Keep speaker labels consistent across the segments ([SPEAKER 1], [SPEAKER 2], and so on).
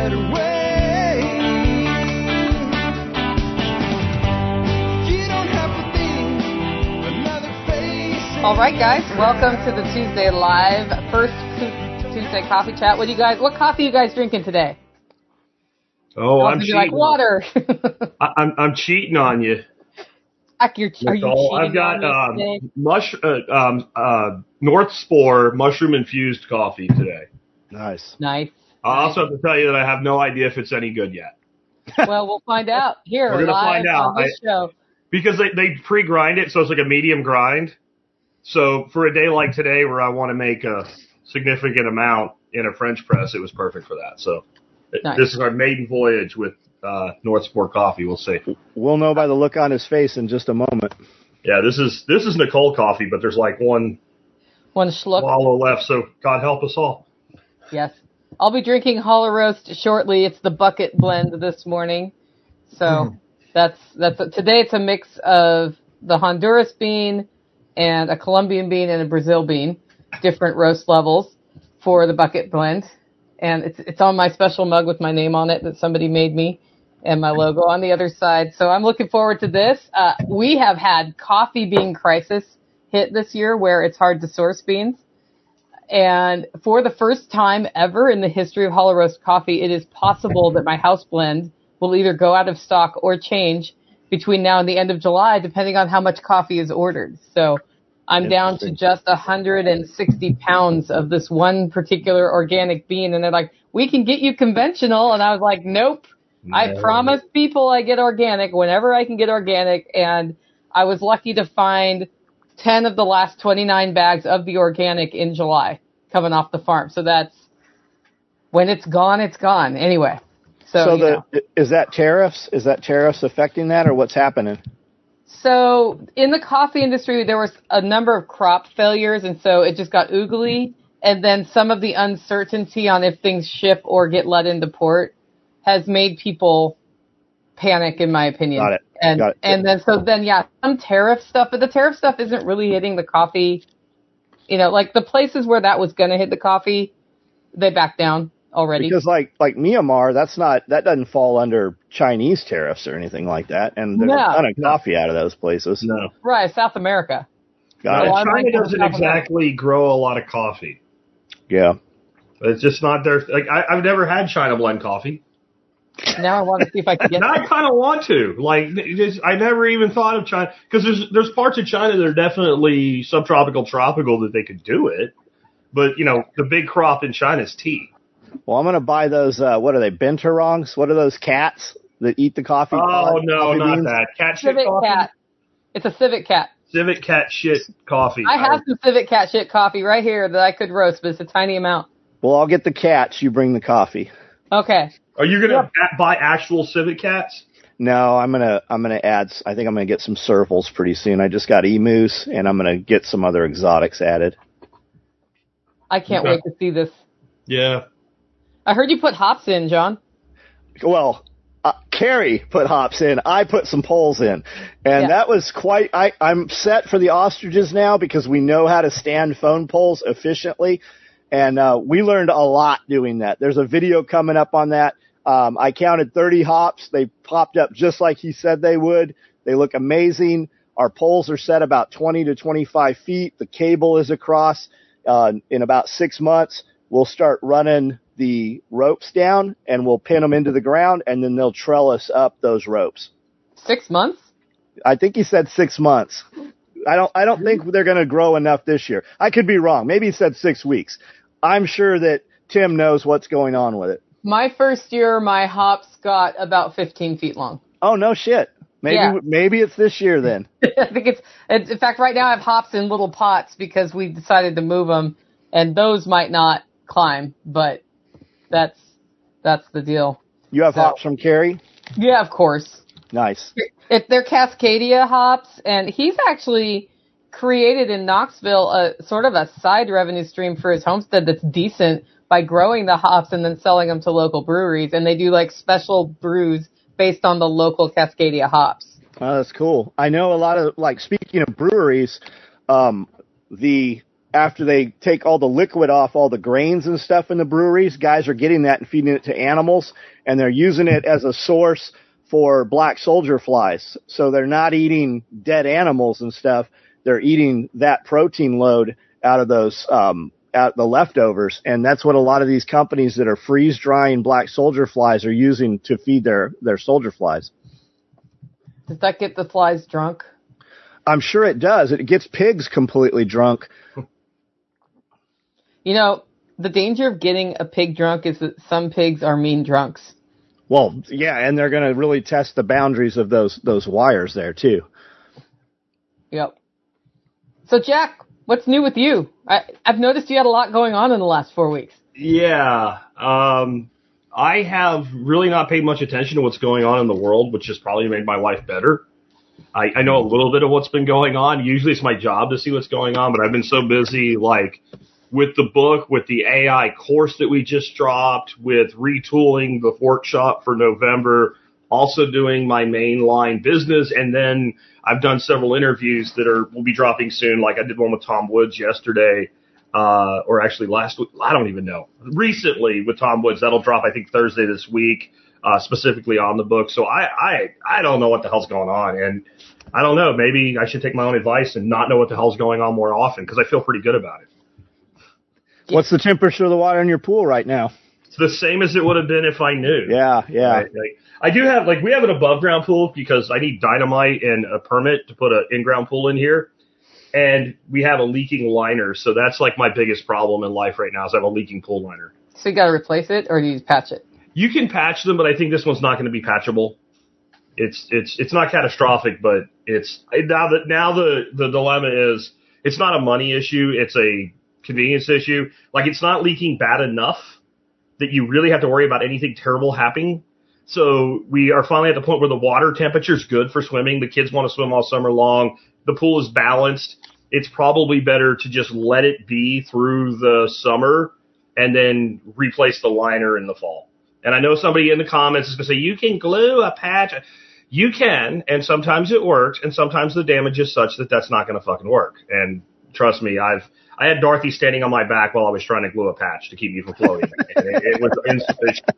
[SPEAKER 1] better way. You don't have to think another face.
[SPEAKER 2] All right, guys, welcome to the Tuesday Live first Tuesday coffee chat. What coffee are you guys drinking today?
[SPEAKER 3] Oh, I'm cheating.
[SPEAKER 2] Like water.
[SPEAKER 3] I'm cheating on you.
[SPEAKER 2] Are you cheating?
[SPEAKER 3] I've got North Spore mushroom infused coffee today.
[SPEAKER 4] Nice.
[SPEAKER 2] Nice.
[SPEAKER 3] I also have to tell you that I have no idea if it's any good yet.
[SPEAKER 2] Well, we'll find out here.
[SPEAKER 3] We're gonna find out
[SPEAKER 2] on this show.
[SPEAKER 3] Because they pre-grind it, so it's like a medium grind. So for a day like today, where I want to make a significant amount in a French press, it was perfect for that. So
[SPEAKER 2] nice.
[SPEAKER 3] This is our maiden voyage with North Spore coffee. We'll see.
[SPEAKER 4] We'll know by the look on his face in just a moment.
[SPEAKER 3] Yeah, this is Nicole coffee, but there's like one
[SPEAKER 2] schluck
[SPEAKER 3] swallow left. So God help us all.
[SPEAKER 2] Yes. I'll be drinking Hollow Roast shortly. It's the bucket blend this morning. So today it's a mix of the Honduras bean and a Colombian bean and a Brazil bean, different roast levels for the bucket blend. And it's on my special mug with my name on it that somebody made me and my logo on the other side. So I'm looking forward to this. We have had coffee bean crisis hit this year where it's hard to source beans. And for the first time ever in the history of Hollow Roast coffee, it is possible that my house blend will either go out of stock or change between now and the end of July, depending on how much coffee is ordered. So I'm down to just 160 pounds of this one particular organic bean. And they're like, we can get you conventional. And I was like, nope. No. I promise people I get organic whenever I can get organic. And I was lucky to find 10 of the last 29 bags of the organic in July coming off the farm. So that's when it's gone, it's gone. Anyway.
[SPEAKER 4] Is that tariffs? Is that tariffs affecting that or what's happening?
[SPEAKER 2] So in the coffee industry, there was a number of crop failures, and so it just got oogly. And then some of the uncertainty on if things ship or get let into port has made people panic, in my opinion.
[SPEAKER 4] Got it.
[SPEAKER 2] And then some tariff stuff, but the tariff stuff isn't really hitting the coffee. Like the places where that was going to hit the coffee, they backed down already.
[SPEAKER 4] Because like Myanmar, that doesn't fall under Chinese tariffs or anything like that, and there's a ton of coffee out of those places.
[SPEAKER 3] No,
[SPEAKER 2] right, South America.
[SPEAKER 3] Got it. China doesn't exactly grow a lot of coffee.
[SPEAKER 4] Yeah,
[SPEAKER 3] it's just not their. Like I've never had China blend coffee.
[SPEAKER 2] Now I want to see if I can get.
[SPEAKER 3] Now I kind of want to. I never even thought of China because there's parts of China that are definitely subtropical, tropical that they could do it, but the big crop in China is tea.
[SPEAKER 4] Well, I'm going to buy those, what are they, binturongs? What are those cats that eat the coffee?
[SPEAKER 3] Oh, no, not beans? That. Cat shit
[SPEAKER 2] Civet
[SPEAKER 3] coffee?
[SPEAKER 2] Cat. It's a Civet Cat.
[SPEAKER 3] Civet Cat shit coffee.
[SPEAKER 2] I have some Civet Cat shit coffee right here that I could roast, but it's a tiny amount.
[SPEAKER 4] Well, I'll get the cats. You bring the coffee.
[SPEAKER 2] Okay.
[SPEAKER 3] Are you going to buy actual Civet Cats?
[SPEAKER 4] No, I'm gonna add. I think I'm gonna get some servals pretty soon. I just got emus, and I'm gonna get some other exotics added.
[SPEAKER 2] I can't wait to see this.
[SPEAKER 3] Yeah.
[SPEAKER 2] I heard you put hops in, John.
[SPEAKER 4] Well, Carrie put hops in. I put some poles in. And that was quite... I'm set for the ostriches now because we know how to stand phone poles efficiently. And we learned a lot doing that. There's a video coming up on that. I counted 30 hops. They popped up just like he said they would. They look amazing. Our poles are set about 20 to 25 feet. The cable is across. In about 6 months, we'll start running the ropes down and we'll pin them into the ground and then they'll trellis up those ropes.
[SPEAKER 2] 6 months?
[SPEAKER 4] I think he said 6 months. I don't think they're going to grow enough this year. I could be wrong. Maybe he said 6 weeks. I'm sure that Tim knows what's going on with it.
[SPEAKER 2] My first year, my hops got about 15 feet long.
[SPEAKER 4] Oh, no shit. Maybe it's this year then.
[SPEAKER 2] I think it's, in fact, right now I have hops in little pots because we decided to move them and those might not climb, but that's the deal.
[SPEAKER 4] You have hops from Carrie?
[SPEAKER 2] Yeah, of course.
[SPEAKER 4] Nice.
[SPEAKER 2] They're Cascadia hops, and he's actually created in Knoxville a sort of a side revenue stream for his homestead that's decent by growing the hops and then selling them to local breweries. And they do like special brews based on the local Cascadia hops.
[SPEAKER 4] Oh, that's cool. I know a lot of, like, speaking of breweries, the after they take all the liquid off all the grains and stuff in the breweries, guys are getting that and feeding it to animals, and they're using it as a source for black soldier flies. So they're not eating dead animals and stuff. They're eating that protein load out of those, out the leftovers. And that's what a lot of these companies that are freeze drying black soldier flies are using to feed their soldier flies.
[SPEAKER 2] Does that get the flies drunk?
[SPEAKER 4] I'm sure it does. It gets pigs completely drunk.
[SPEAKER 2] You know, the danger of getting a pig drunk is that some pigs are mean drunks.
[SPEAKER 4] Well, yeah, and they're going to really test the boundaries of those wires there, too.
[SPEAKER 2] Yep. So, Jack, what's new with you? I've noticed you had a lot going on in the last 4 weeks.
[SPEAKER 3] Yeah. I have really not paid much attention to what's going on in the world, which has probably made my life better. I know a little bit of what's been going on. Usually it's my job to see what's going on, but I've been so busy, like, with the book, with the AI course that we just dropped, with retooling the workshop for November, also doing my mainline business, and then I've done several interviews that will be dropping soon. Like I did one with Tom Woods yesterday, or actually last week. I don't even know. Recently with Tom Woods, that'll drop I think Thursday this week, specifically on the book. So I don't know what the hell's going on, and I don't know. Maybe I should take my own advice and not know what the hell's going on more often because I feel pretty good about it.
[SPEAKER 4] What's the temperature of the water in your pool right now?
[SPEAKER 3] It's the same as it would have been if I knew.
[SPEAKER 4] Yeah.
[SPEAKER 3] Right? Like, I do have, we have an above ground pool because I need dynamite and a permit to put an in-ground pool in here. And we have a leaking liner. So that's like my biggest problem in life right now is I have a leaking pool liner.
[SPEAKER 2] So you got to replace it, or do you patch it?
[SPEAKER 3] You can patch them, but I think this one's not going to be patchable. It's not catastrophic, but now the dilemma is it's not a money issue. It's a convenience issue. Like it's not leaking bad enough that you really have to worry about anything terrible happening. So we are finally at the point where the water temperature is good for swimming. The kids want to swim all summer long. The pool is balanced. It's probably better to just let it be through the summer and then replace the liner in the fall. And I know somebody in the comments is going to say, you can glue a patch. You can, and sometimes it works, and sometimes the damage is such that that's not going to fucking work. And trust me, I had Dorothy standing on my back while I was trying to glue a patch to keep me from floating. And it was insufficient.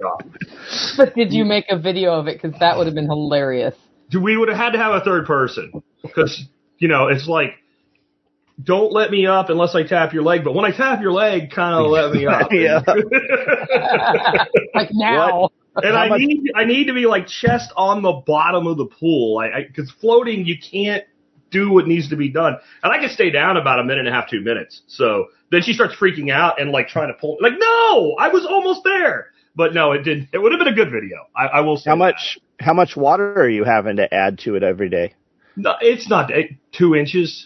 [SPEAKER 2] But did you make a video of it? Because that would have been hilarious.
[SPEAKER 3] We would have had to have a third person. Because, it's like, don't let me up unless I tap your leg. But when I tap your leg, kind of let me up.
[SPEAKER 4] Yeah.
[SPEAKER 2] Like now.
[SPEAKER 4] What?
[SPEAKER 3] And I need to be like chest on the bottom of the pool. Because floating, you can't do what needs to be done. And I can stay down about a minute and a half, 2 minutes. So then she starts freaking out and like trying to pull. Like, no, I was almost there. But no, it didn't. It would have been a good video. I will say.
[SPEAKER 4] How much water are you having to add to it every day?
[SPEAKER 3] No, it's not 2 inches.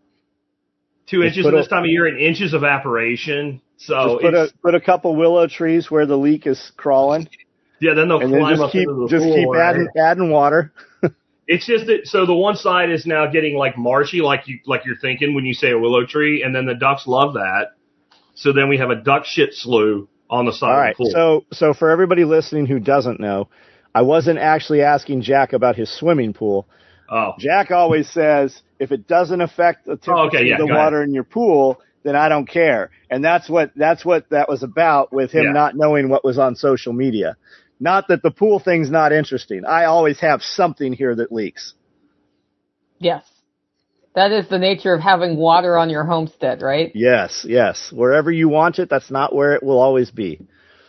[SPEAKER 3] 2 inches this time of year in inches of evaporation. So
[SPEAKER 4] put a couple willow trees where the leak is crawling.
[SPEAKER 3] Yeah, then they'll climb up into the pool.
[SPEAKER 4] Keep adding water.
[SPEAKER 3] It's just that so the one side is now getting like marshy, like you're thinking when you say a willow tree, and then the ducks love that. So then we have a duck shit slough on the side of the pool.
[SPEAKER 4] So for everybody listening who doesn't know, I wasn't actually asking Jack about his swimming pool.
[SPEAKER 3] Oh.
[SPEAKER 4] Jack always says if it doesn't affect the temperature of the water in your pool, then I don't care. And that's what that was about with him not knowing what was on social media. Not that the pool thing's not interesting. I always have something here that leaks.
[SPEAKER 2] Yes. That is the nature of having water on your homestead, right?
[SPEAKER 4] Yes. Wherever you want it, that's not where it will always be.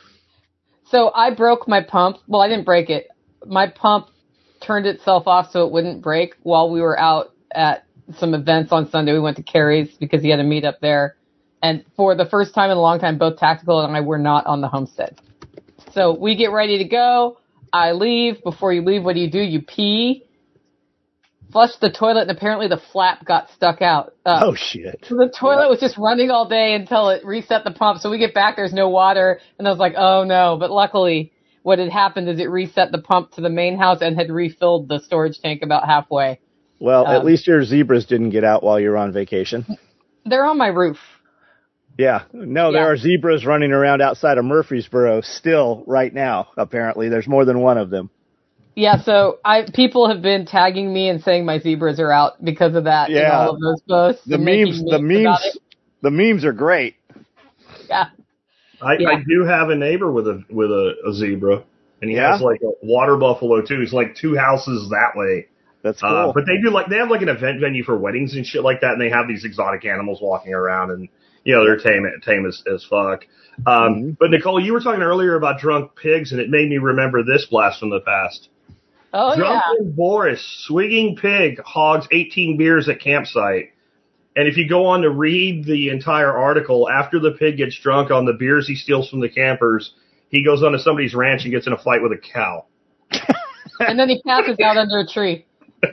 [SPEAKER 2] So I broke my pump. Well, I didn't break it. My pump turned itself off so it wouldn't break while we were out at some events on Sunday. We went to Carrie's because he had a meetup there. And for the first time in a long time, both Tactical and I were not on the homestead. So we get ready to go. I leave. Before you leave, what do? You pee, flush the toilet, and apparently the flap got stuck out.
[SPEAKER 4] Oh, shit.
[SPEAKER 2] So the toilet was just running all day until it reset the pump. So we get back, there's no water. And I was like, oh, no. But luckily, what had happened is it reset the pump to the main house and had refilled the storage tank about halfway.
[SPEAKER 4] Well, at least your zebras didn't get out while you were on vacation.
[SPEAKER 2] They're on my roof.
[SPEAKER 4] Yeah. No, there are zebras running around outside of Murfreesboro still right now, apparently. There's more than one of them.
[SPEAKER 2] Yeah, so people have been tagging me and saying my zebras are out because of that in all of those posts.
[SPEAKER 4] The The memes are great.
[SPEAKER 2] Yeah.
[SPEAKER 3] I do have a neighbor with a zebra, and he has like a water buffalo too. He's like 2 houses that way.
[SPEAKER 4] That's cool.
[SPEAKER 3] But they have like an event venue for weddings and shit like that, and they have these exotic animals walking around, and they're tame as fuck. But Nicole, you were talking earlier about drunk pigs, and it made me remember this blast from the past.
[SPEAKER 2] Oh,
[SPEAKER 3] Drunken Boris, swigging pig, hogs 18 beers at campsite. And if you go on to read the entire article, after the pig gets drunk on the beers he steals from the campers, he goes onto somebody's ranch and gets in a fight with a cow.
[SPEAKER 2] And then he passes out under a tree.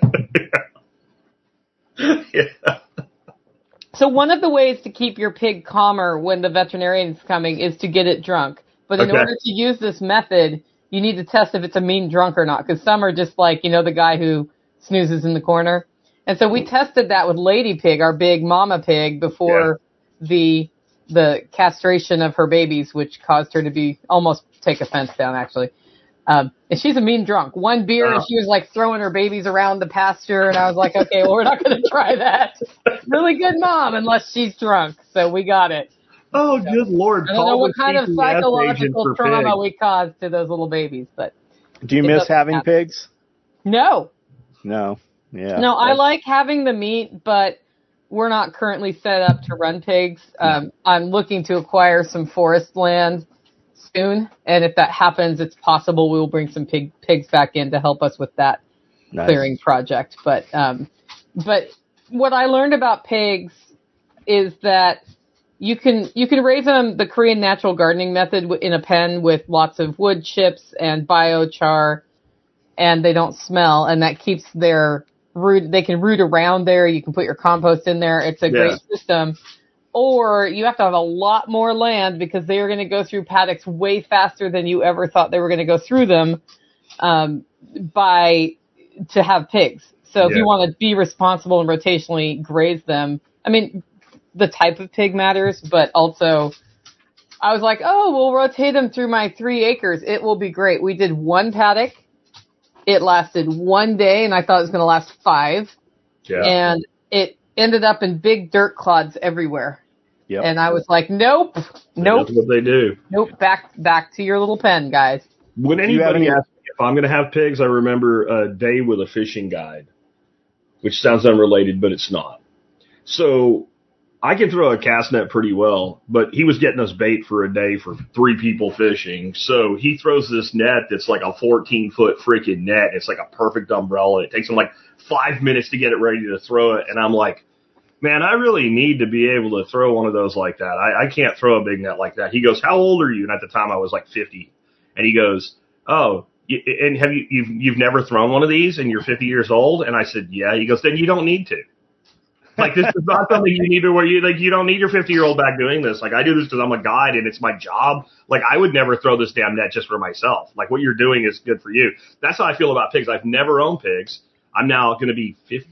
[SPEAKER 3] Yeah.
[SPEAKER 2] So one of the ways to keep your pig calmer when the veterinarian's coming is to get it drunk. But in order to use this method, you need to test if it's a mean drunk or not, because some are just like, the guy who snoozes in the corner. And so we tested that with Lady Pig, our big mama pig, before the castration of her babies, which caused her to be almost take a fence down, actually. And she's a mean drunk. One beer, and she was like throwing her babies around the pasture, and I was like, okay, well, we're not going to try that. Really good mom, unless she's drunk. So we got it.
[SPEAKER 3] Oh, good Lord.
[SPEAKER 2] I don't know what kind of psychological trauma we caused to those little babies, but.
[SPEAKER 4] Do you miss having pigs?
[SPEAKER 2] No.
[SPEAKER 4] No. Yeah.
[SPEAKER 2] No, I like having the meat, but we're not currently set up to run pigs. I'm looking to acquire some forest land soon, and if that happens, it's possible we will bring some pigs back in to help us with that clearing project. But what I learned about pigs is that you can raise them the Korean natural gardening method in a pen with lots of wood chips and biochar, and they don't smell, and that keeps their root. They can root around there. You can put your compost in there. It's a great system. Or you have to have a lot more land because they are going to go through paddocks way faster than you ever thought they were going to go through them to have pigs. So if you want to be responsible and rotationally graze them, I mean, the type of pig matters, but also I was like, we'll rotate them through my 3 acres. It will be great. We did 1 paddock. It lasted 1 day, and I thought it was going to last 5. Yeah. And it ended up in big dirt clods everywhere. Yep. And I was like, nope.
[SPEAKER 3] That's what they do.
[SPEAKER 2] Nope, back to your little pen, guys.
[SPEAKER 3] When anybody asks me if I'm going to have pigs, I remember a day with a fishing guide, which sounds unrelated, but it's not. So I can throw a cast net pretty well, but he was getting us bait for a day for 3 people fishing. So he throws this net that's like a 14-foot freaking net. It's like a perfect umbrella. It takes him like 5 minutes to get it ready to throw it. And I'm like, man, I really need to be able to throw one of those like that. I can't throw a big net like that. He goes, how old are you? And at the time I was like 50. And he goes, oh, and have you've never thrown one of these and you're 50 years old? And I said, yeah. He goes, then you don't need to. Like, this is not something you need to where you don't need your 50-year-old back doing this. Like, I do this because I'm a guide and it's my job. Like, I would never throw this damn net just for myself. Like, what you're doing is good for you. That's how I feel about pigs. I've never owned pigs. I'm now going to be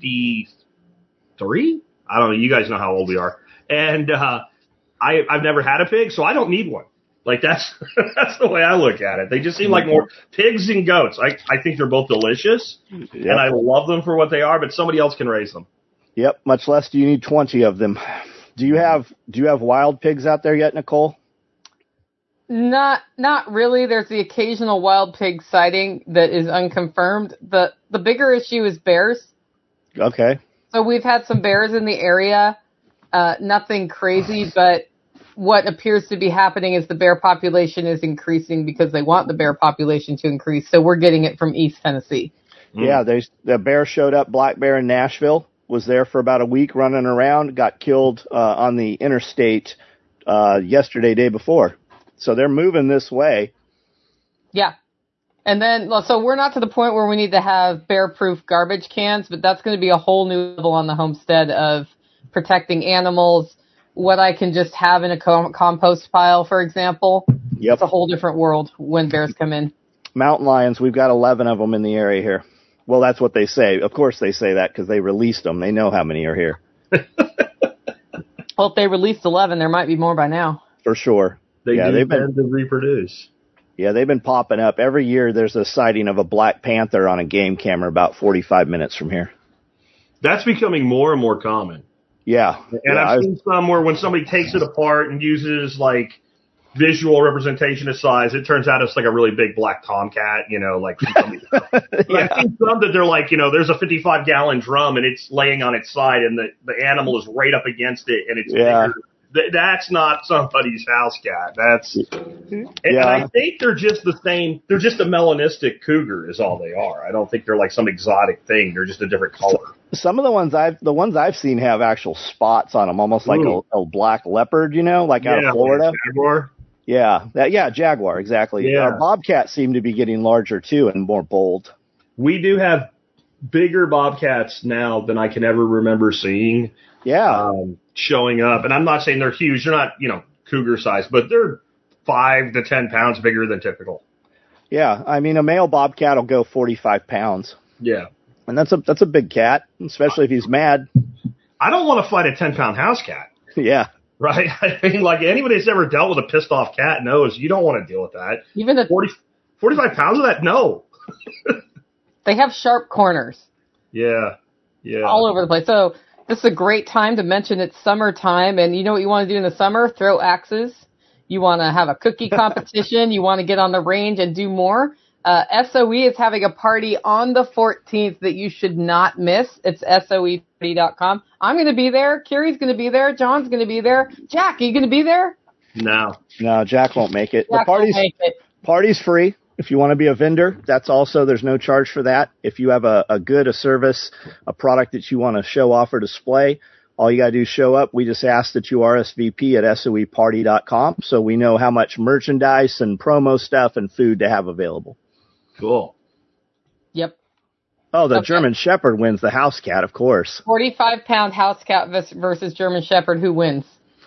[SPEAKER 3] 53. I don't know. You guys know how old we are. And, I've never had a pig, so I don't need one. Like, that's the way I look at it. They just seem like more pigs and goats. I think they're both delicious and I love them for what they are, but somebody else can raise them.
[SPEAKER 4] Yep, much less do you need 20 of them. Do you have wild pigs out there yet, Nicole?
[SPEAKER 2] Not really. There's the occasional wild pig sighting that is unconfirmed. The bigger issue is bears.
[SPEAKER 4] Okay.
[SPEAKER 2] So we've had some bears in the area. Nothing crazy, but what appears to be happening is the bear population is increasing because they want the bear population to increase. So we're getting it from East Tennessee.
[SPEAKER 4] Yeah, the bear showed up, black bear in Nashville. Was there for about a week running around, got killed on the interstate yesterday, day before. So they're moving this way.
[SPEAKER 2] Yeah. And then, so we're not to the point where we need to have bear-proof garbage cans, but that's going to be a whole new level on the homestead of protecting animals. What I can just have in a compost pile, for example. Yep. It's a whole different world when bears come in.
[SPEAKER 4] Mountain lions, we've got 11 of them in the area here. Well, that's what they say. Of course they say that because they released them. They know how many are here.
[SPEAKER 2] Well, if they released 11, there might be more by now.
[SPEAKER 4] For sure.
[SPEAKER 3] They've been to reproduce.
[SPEAKER 4] Yeah, they've been popping up. Every year there's a sighting of a black panther on a game camera about 45 minutes from here.
[SPEAKER 3] That's becoming more and more common.
[SPEAKER 4] Yeah.
[SPEAKER 3] And I've seen some where when somebody takes it apart and uses like visual representation of size, it turns out it's like a really big black tomcat, like. But I've seen some that they're like, there's a 55-gallon drum and it's laying on its side and the animal is right up against it and it's bigger. That's not somebody's house cat. And I think they're just the same. They're just a melanistic cougar is all they are. I don't think they're like some exotic thing. They're just a different color.
[SPEAKER 4] Some of the ones I've seen have actual spots on them, almost like a black leopard, like out of Florida.
[SPEAKER 3] Jaguar.
[SPEAKER 4] Yeah, jaguar, exactly.
[SPEAKER 3] Yeah.
[SPEAKER 4] Bobcats seem to be getting larger too and more bold.
[SPEAKER 3] We do have bigger bobcats now than I can ever remember seeing.
[SPEAKER 4] Yeah.
[SPEAKER 3] Showing up, and I'm not saying they're huge. They're not, cougar size, but they're 5 to 10 pounds bigger than typical.
[SPEAKER 4] Yeah, I mean, a male bobcat will go 45 pounds.
[SPEAKER 3] Yeah.
[SPEAKER 4] And that's a big cat, especially if he's mad.
[SPEAKER 3] I don't want to fight a 10-pound house cat.
[SPEAKER 4] Yeah.
[SPEAKER 3] Right? I mean, like, anybody that's ever dealt with a pissed-off cat knows you don't want to deal with that.
[SPEAKER 2] Even the
[SPEAKER 3] 45 pounds of that? No.
[SPEAKER 2] They have sharp corners.
[SPEAKER 3] Yeah.
[SPEAKER 2] All over the place. So this is a great time to mention it's summertime, and you know what you want to do in the summer? Throw axes. You want to have a cookie competition. You want to get on the range and do more. SOE is having a party on the 14th that you should not miss. It's SOEparty.com. I'm going to be there. Kiri's going to be there. John's going to be there. Jack, are you going to be there?
[SPEAKER 3] No,
[SPEAKER 4] Jack won't make it.
[SPEAKER 2] Jack won't make it.
[SPEAKER 4] Party's free. If you want to be a vendor, there's no charge for that. If you have a good, a service, a product that you want to show off or display, all you got to do is show up. We just ask that you RSVP at SOEparty.com so we know how much merchandise and promo stuff and food to have available.
[SPEAKER 3] Cool.
[SPEAKER 2] Yep.
[SPEAKER 4] Oh, the German Shepherd wins the house cat, of course.
[SPEAKER 2] 45-pound house cat versus German Shepherd. Who wins?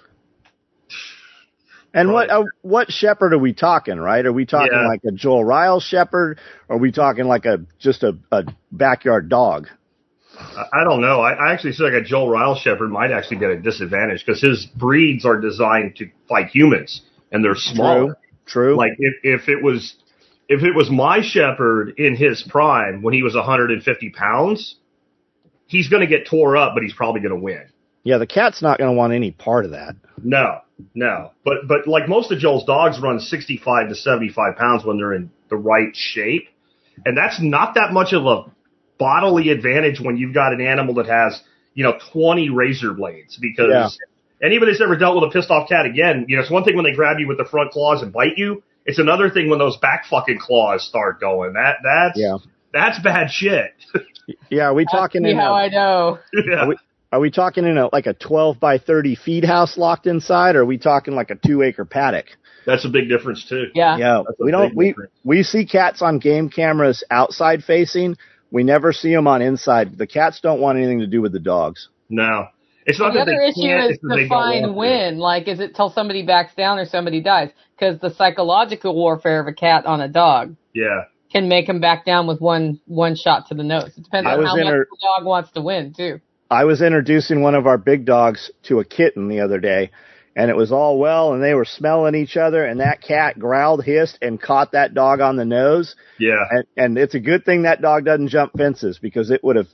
[SPEAKER 4] And what shepherd are we talking, right? Are we talking like a Joel Ryle shepherd, or are we talking like just a backyard dog?
[SPEAKER 3] I don't know. I actually feel like a Joel Ryle shepherd might actually be at a disadvantage because his breeds are designed to fight humans, and they're small.
[SPEAKER 4] True.
[SPEAKER 3] Like if it was my shepherd in his prime when he was 150 pounds, he's going to get tore up, but he's probably going to win.
[SPEAKER 4] Yeah, the cat's not going to want any part of that.
[SPEAKER 3] No. But like most of Joel's dogs run 65 to 75 pounds when they're in the right shape. And that's not that much of a bodily advantage when you've got an animal that has, 20 razor blades. Because anybody that's ever dealt with a pissed off cat again, it's one thing when they grab you with the front claws and bite you. It's another thing when those back fucking claws start going. That's bad shit.
[SPEAKER 4] Yeah, are we talking
[SPEAKER 2] I know.
[SPEAKER 3] Yeah.
[SPEAKER 4] Are we talking in a 12 by 30 feed house locked inside, or are we talking like a 2-acre paddock?
[SPEAKER 3] That's a big difference too.
[SPEAKER 4] Yeah. We see cats on game cameras outside facing. We never see them on inside. The cats don't want anything to do with the dogs.
[SPEAKER 3] No. It's not
[SPEAKER 2] The
[SPEAKER 3] that
[SPEAKER 2] other
[SPEAKER 3] they
[SPEAKER 2] issue
[SPEAKER 3] can't,
[SPEAKER 2] is
[SPEAKER 3] it's that they
[SPEAKER 2] define
[SPEAKER 3] don't want
[SPEAKER 2] win. Like, is it till somebody backs down or somebody dies? Because the psychological warfare of a cat on a dog can make him back down with one shot to the nose. It depends on how much the dog wants to win, too.
[SPEAKER 4] I was introducing one of our big dogs to a kitten the other day, and it was all well, and they were smelling each other, and that cat growled, hissed, and caught that dog on the nose.
[SPEAKER 3] Yeah.
[SPEAKER 4] And it's a good thing that dog doesn't jump fences, because it would have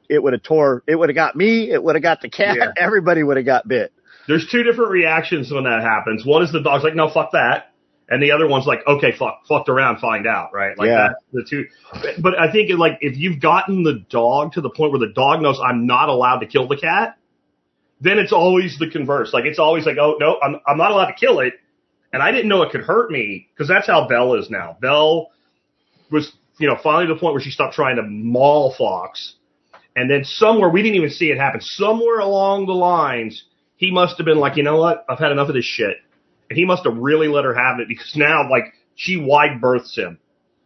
[SPEAKER 4] got me, it would have got the cat, everybody would have got bit.
[SPEAKER 3] There's two different reactions when that happens. One is the dog's like, no, fuck that. And the other one's like, okay, fucked around, find out, right? Like that's the two. But I think if you've gotten the dog to the point where the dog knows I'm not allowed to kill the cat, then it's always the converse. Like it's always like, oh no, I'm not allowed to kill it, and I didn't know it could hurt me because that's how Belle is now. Belle was finally to the point where she stopped trying to maul Fox, and then somewhere we didn't even see it happen. Somewhere along the lines, he must have been like, you know what, I've had enough of this shit. And he must have really let her have it because now, like, she wide berths him.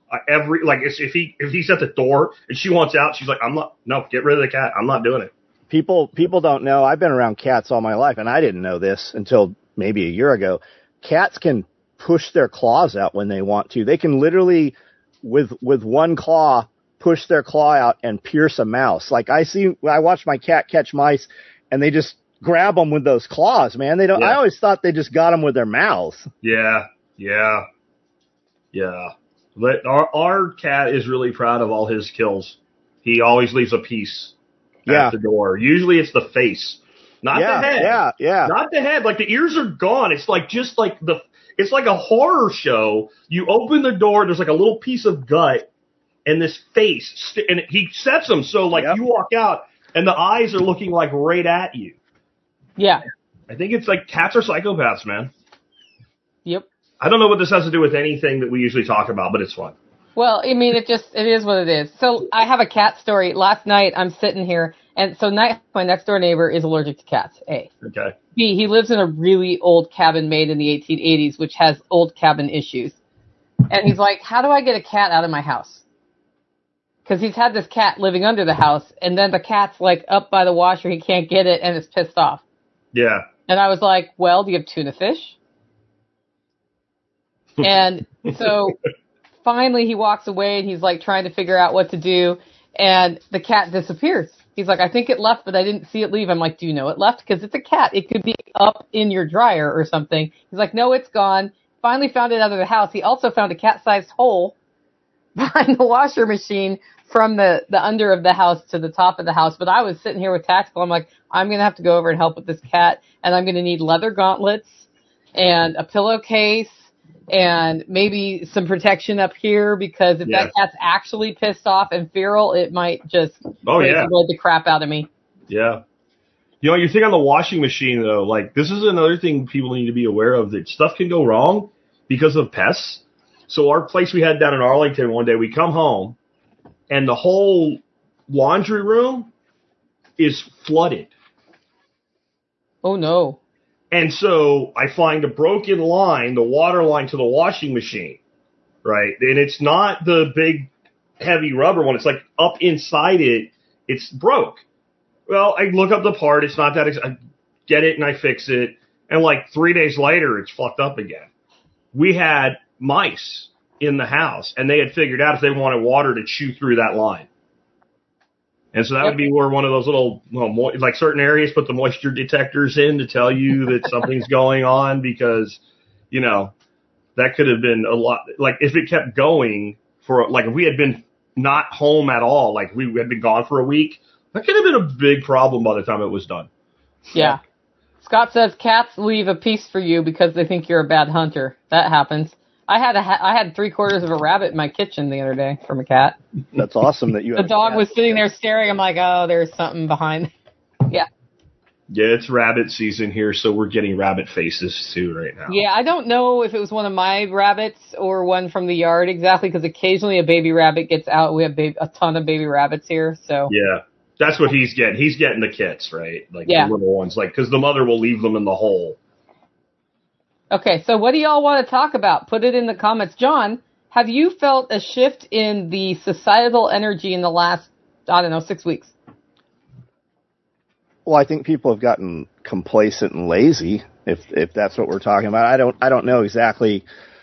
[SPEAKER 3] If he's at the door and she wants out, she's like, get rid of the cat. I'm not doing it.
[SPEAKER 4] People don't know. I've been around cats all my life, and I didn't know this until maybe a year ago. Cats can push their claws out when they want to. They can literally, with one claw, push their claw out and pierce a mouse. Like I watch my cat catch mice, and they just grab them with those claws, man. They don't. I always thought they just got them with their mouths.
[SPEAKER 3] Yeah. But our cat is really proud of all his kills. He always leaves a piece at the door. Usually it's the face. Not
[SPEAKER 4] Yeah,
[SPEAKER 3] the head.
[SPEAKER 4] yeah.
[SPEAKER 3] Not the head. Like the ears are gone. It's like just like it's like a horror show. You open the door, there's like a little piece of gut and this face, and he sets them so like you walk out and the eyes are looking like right at you.
[SPEAKER 2] Yeah.
[SPEAKER 3] I think it's like cats are psychopaths, man.
[SPEAKER 2] Yep.
[SPEAKER 3] I don't know what this has to do with anything that we usually talk about, but it's fun.
[SPEAKER 2] Well, I mean, it is what it is. So I have a cat story. Last night I'm sitting here, and so my next door neighbor is allergic to cats. A.
[SPEAKER 3] Okay.
[SPEAKER 2] B. He lives in a really old cabin made in the 1880s, which has old cabin issues. And he's like, how do I get a cat out of my house? Because he's had this cat living under the house, and then the cat's like up by the washer. He can't get it, and is pissed off.
[SPEAKER 3] Yeah.
[SPEAKER 2] And I was like, well, do you have tuna fish? And so finally he walks away, and he's like trying to figure out what to do, and the cat disappears. He's like, I think it left, but I didn't see it leave. I'm like, do you know it left? Because it's a cat. It could be up in your dryer or something. He's like, no, it's gone. Finally found it out of the house. He also found a cat-sized hole behind the washer machine from the under of the house to the top of the house. But I was sitting here with Tactical. I'm like, I'm going to have to go over and help with this cat, and I'm going to need leather gauntlets and a pillowcase and maybe some protection up here, because if that cat's actually pissed off and feral, it might just annoy the crap out of me.
[SPEAKER 3] Yeah. You know, you think on the washing machine, though, like, this is another thing people need to be aware of, that stuff can go wrong because of pests. So our place we had down in Arlington one day, we come home, and the whole laundry room is flooded.
[SPEAKER 2] Oh, no.
[SPEAKER 3] And so I find a broken line, the water line to the washing machine, right? And it's not the big, heavy rubber one. It's like up inside it, it's broke. Well, I look up the part. It's not that I get it and I fix it. And like 3 days later, it's fucked up again. We had mice in the house, and they had figured out if they wanted water to chew through that line. And so that would be where one of those little, like certain areas put the moisture detectors in to tell you that something's going on, because, you know, that could have been a lot. Like if it kept going for, like if we had been not home at all, like we had been gone for a week, that could have been a big problem by the time it was done.
[SPEAKER 2] Yeah. Scott says cats leave a piece for you because they think you're a bad hunter. That happens. I had 3/4 of a rabbit in my kitchen the other day from a cat.
[SPEAKER 4] That's awesome that you
[SPEAKER 2] The dog was sitting there staring. I'm like, oh, there's something behind. Yeah.
[SPEAKER 3] Yeah, it's rabbit season here, so we're getting rabbit faces too right now.
[SPEAKER 2] Yeah, I don't know if it was one of my rabbits or one from the yard exactly, because occasionally a baby rabbit gets out. We have a ton of baby rabbits here, so.
[SPEAKER 3] Yeah, that's what he's getting. He's getting the kits, right? Like the little ones, like, because the mother will leave them in the hole.
[SPEAKER 2] Okay, so what do y'all want to talk about? Put it in the comments. John, have you felt a shift in the societal energy in the last, 6 weeks?
[SPEAKER 4] Well, I think people have gotten complacent and lazy, if that's what we're talking about. I don't know exactly.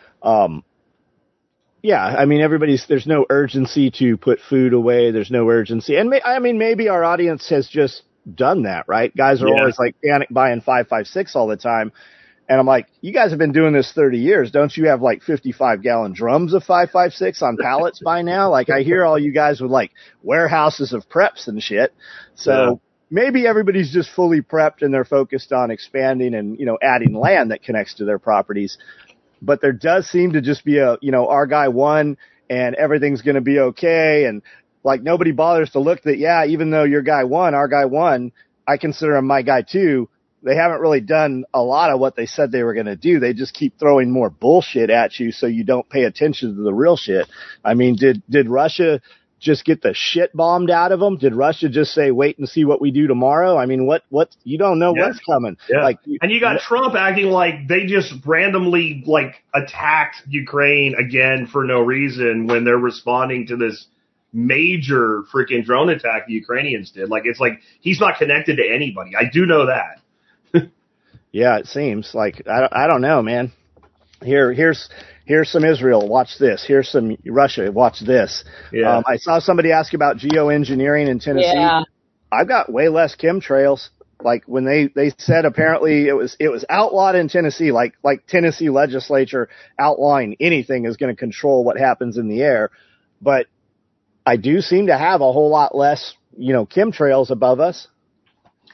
[SPEAKER 4] Yeah, I mean, there's no urgency to put food away. There's no urgency. And maybe our audience has just done that, right? Guys are always like panic buying 5.56 all the time. And I'm like, you guys have been doing this 30 years. Don't you have like 55-gallon drums of 5.56 on pallets by now? Like I hear all you guys with like warehouses of preps and shit. So maybe everybody's just fully prepped and they're focused on expanding and, adding land that connects to their properties. But there does seem to just be our guy won and everything's going to be okay. And like nobody bothers to look that, even though your guy won, our guy won, I consider him my guy too. They haven't really done a lot of what they said they were going to do. They just keep throwing more bullshit at you so you don't pay attention to the real shit. I mean, did Russia just get the shit bombed out of them? Did Russia just say, wait and see what we do tomorrow? I mean, what you don't know what's coming.
[SPEAKER 3] Yeah.
[SPEAKER 4] Like,
[SPEAKER 3] and you got Trump acting like they just randomly like attacked Ukraine again for no reason when they're responding to this major freaking drone attack the Ukrainians did. Like, it's like he's not connected to anybody. I do know that.
[SPEAKER 4] Yeah, it seems like I don't know, man. Here's some Israel. Watch this. Here's some Russia. Watch this.
[SPEAKER 3] Yeah.
[SPEAKER 4] I saw somebody ask about geoengineering in Tennessee.
[SPEAKER 2] Yeah.
[SPEAKER 4] I've got way less chemtrails. Like when they said apparently it was outlawed in Tennessee. Like Tennessee legislature outlawing anything is going to control what happens in the air. But I do seem to have a whole lot less, chemtrails above us.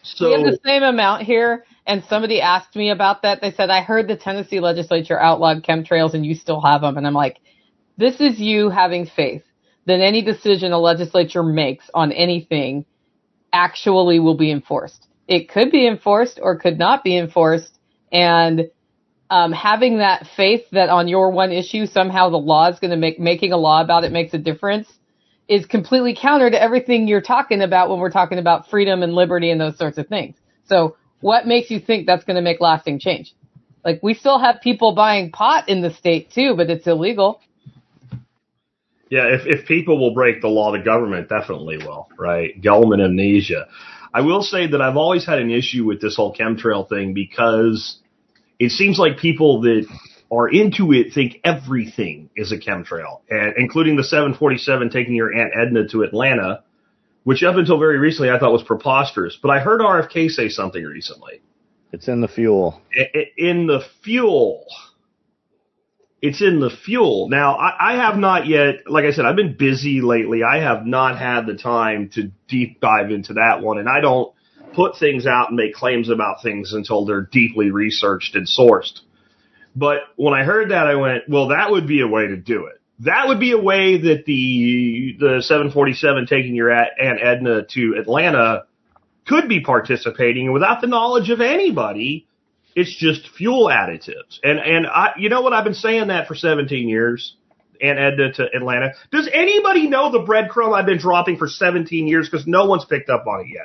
[SPEAKER 3] So
[SPEAKER 2] We have the same amount here, and somebody asked me about that. They said, I heard the Tennessee legislature outlawed chemtrails and you still have them. And I'm like, this is you having faith that any decision a legislature makes on anything actually will be enforced. It could be enforced or could not be enforced. And having that faith that on your one issue, somehow the law is going to making a law about it makes a difference is completely counter to everything you're talking about when we're talking about freedom and liberty and those sorts of things. So what makes you think that's going to make lasting change? Like, we still have people buying pot in the state too, but it's illegal.
[SPEAKER 3] yeah, if people will break the law, the government definitely will, right? Government amnesia. I will say that I've always had an issue with this whole chemtrail thing because it seems like people that are into it think everything is a chemtrail, and including the 747 taking your Aunt Edna to Atlanta, which up until very recently I thought was preposterous. But I heard RFK say something recently.
[SPEAKER 4] It's in the fuel.
[SPEAKER 3] In the fuel. It's in the fuel. Now, I have not yet, like I said, I've been busy lately. I have not had the time to deep dive into that one, and I don't put things out and make claims about things until they're deeply researched and sourced. But when I heard that, I went, well, that would be a way to do it. That would be a way that the 747 taking your Aunt Edna to Atlanta could be participating, and without the knowledge of anybody, it's just fuel additives. And I, you know what? I've been saying that for 17 years, Aunt Edna to Atlanta. Does anybody know the breadcrumb I've been dropping for 17 years? Because no one's picked up on it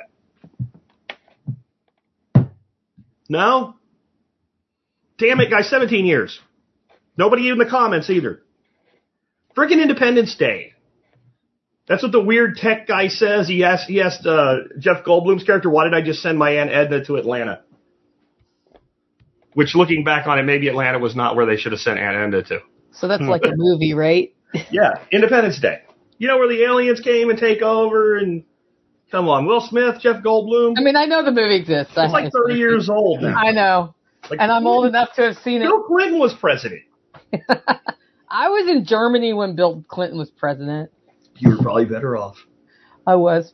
[SPEAKER 3] yet. No? Damn it, guys, 17 years. Nobody in the comments either. Freaking Independence Day. That's what the weird tech guy says. He asked Jeff Goldblum's character, why did I just send my Aunt Edna to Atlanta? Which, looking back on it, maybe Atlanta was not where they should have sent Aunt Edna to.
[SPEAKER 2] So that's like a movie, right?
[SPEAKER 3] Yeah, Independence Day. You know, where the aliens came and take over and... Come on, Will Smith, Jeff Goldblum.
[SPEAKER 2] I mean, I know the movie exists.
[SPEAKER 3] It's like 30 years old now.
[SPEAKER 2] I know.
[SPEAKER 3] Like,
[SPEAKER 2] and I'm old enough to have seen it.
[SPEAKER 3] Bill Clinton was president.
[SPEAKER 2] I was in Germany when Bill Clinton was president.
[SPEAKER 3] You were probably better off.
[SPEAKER 2] I was.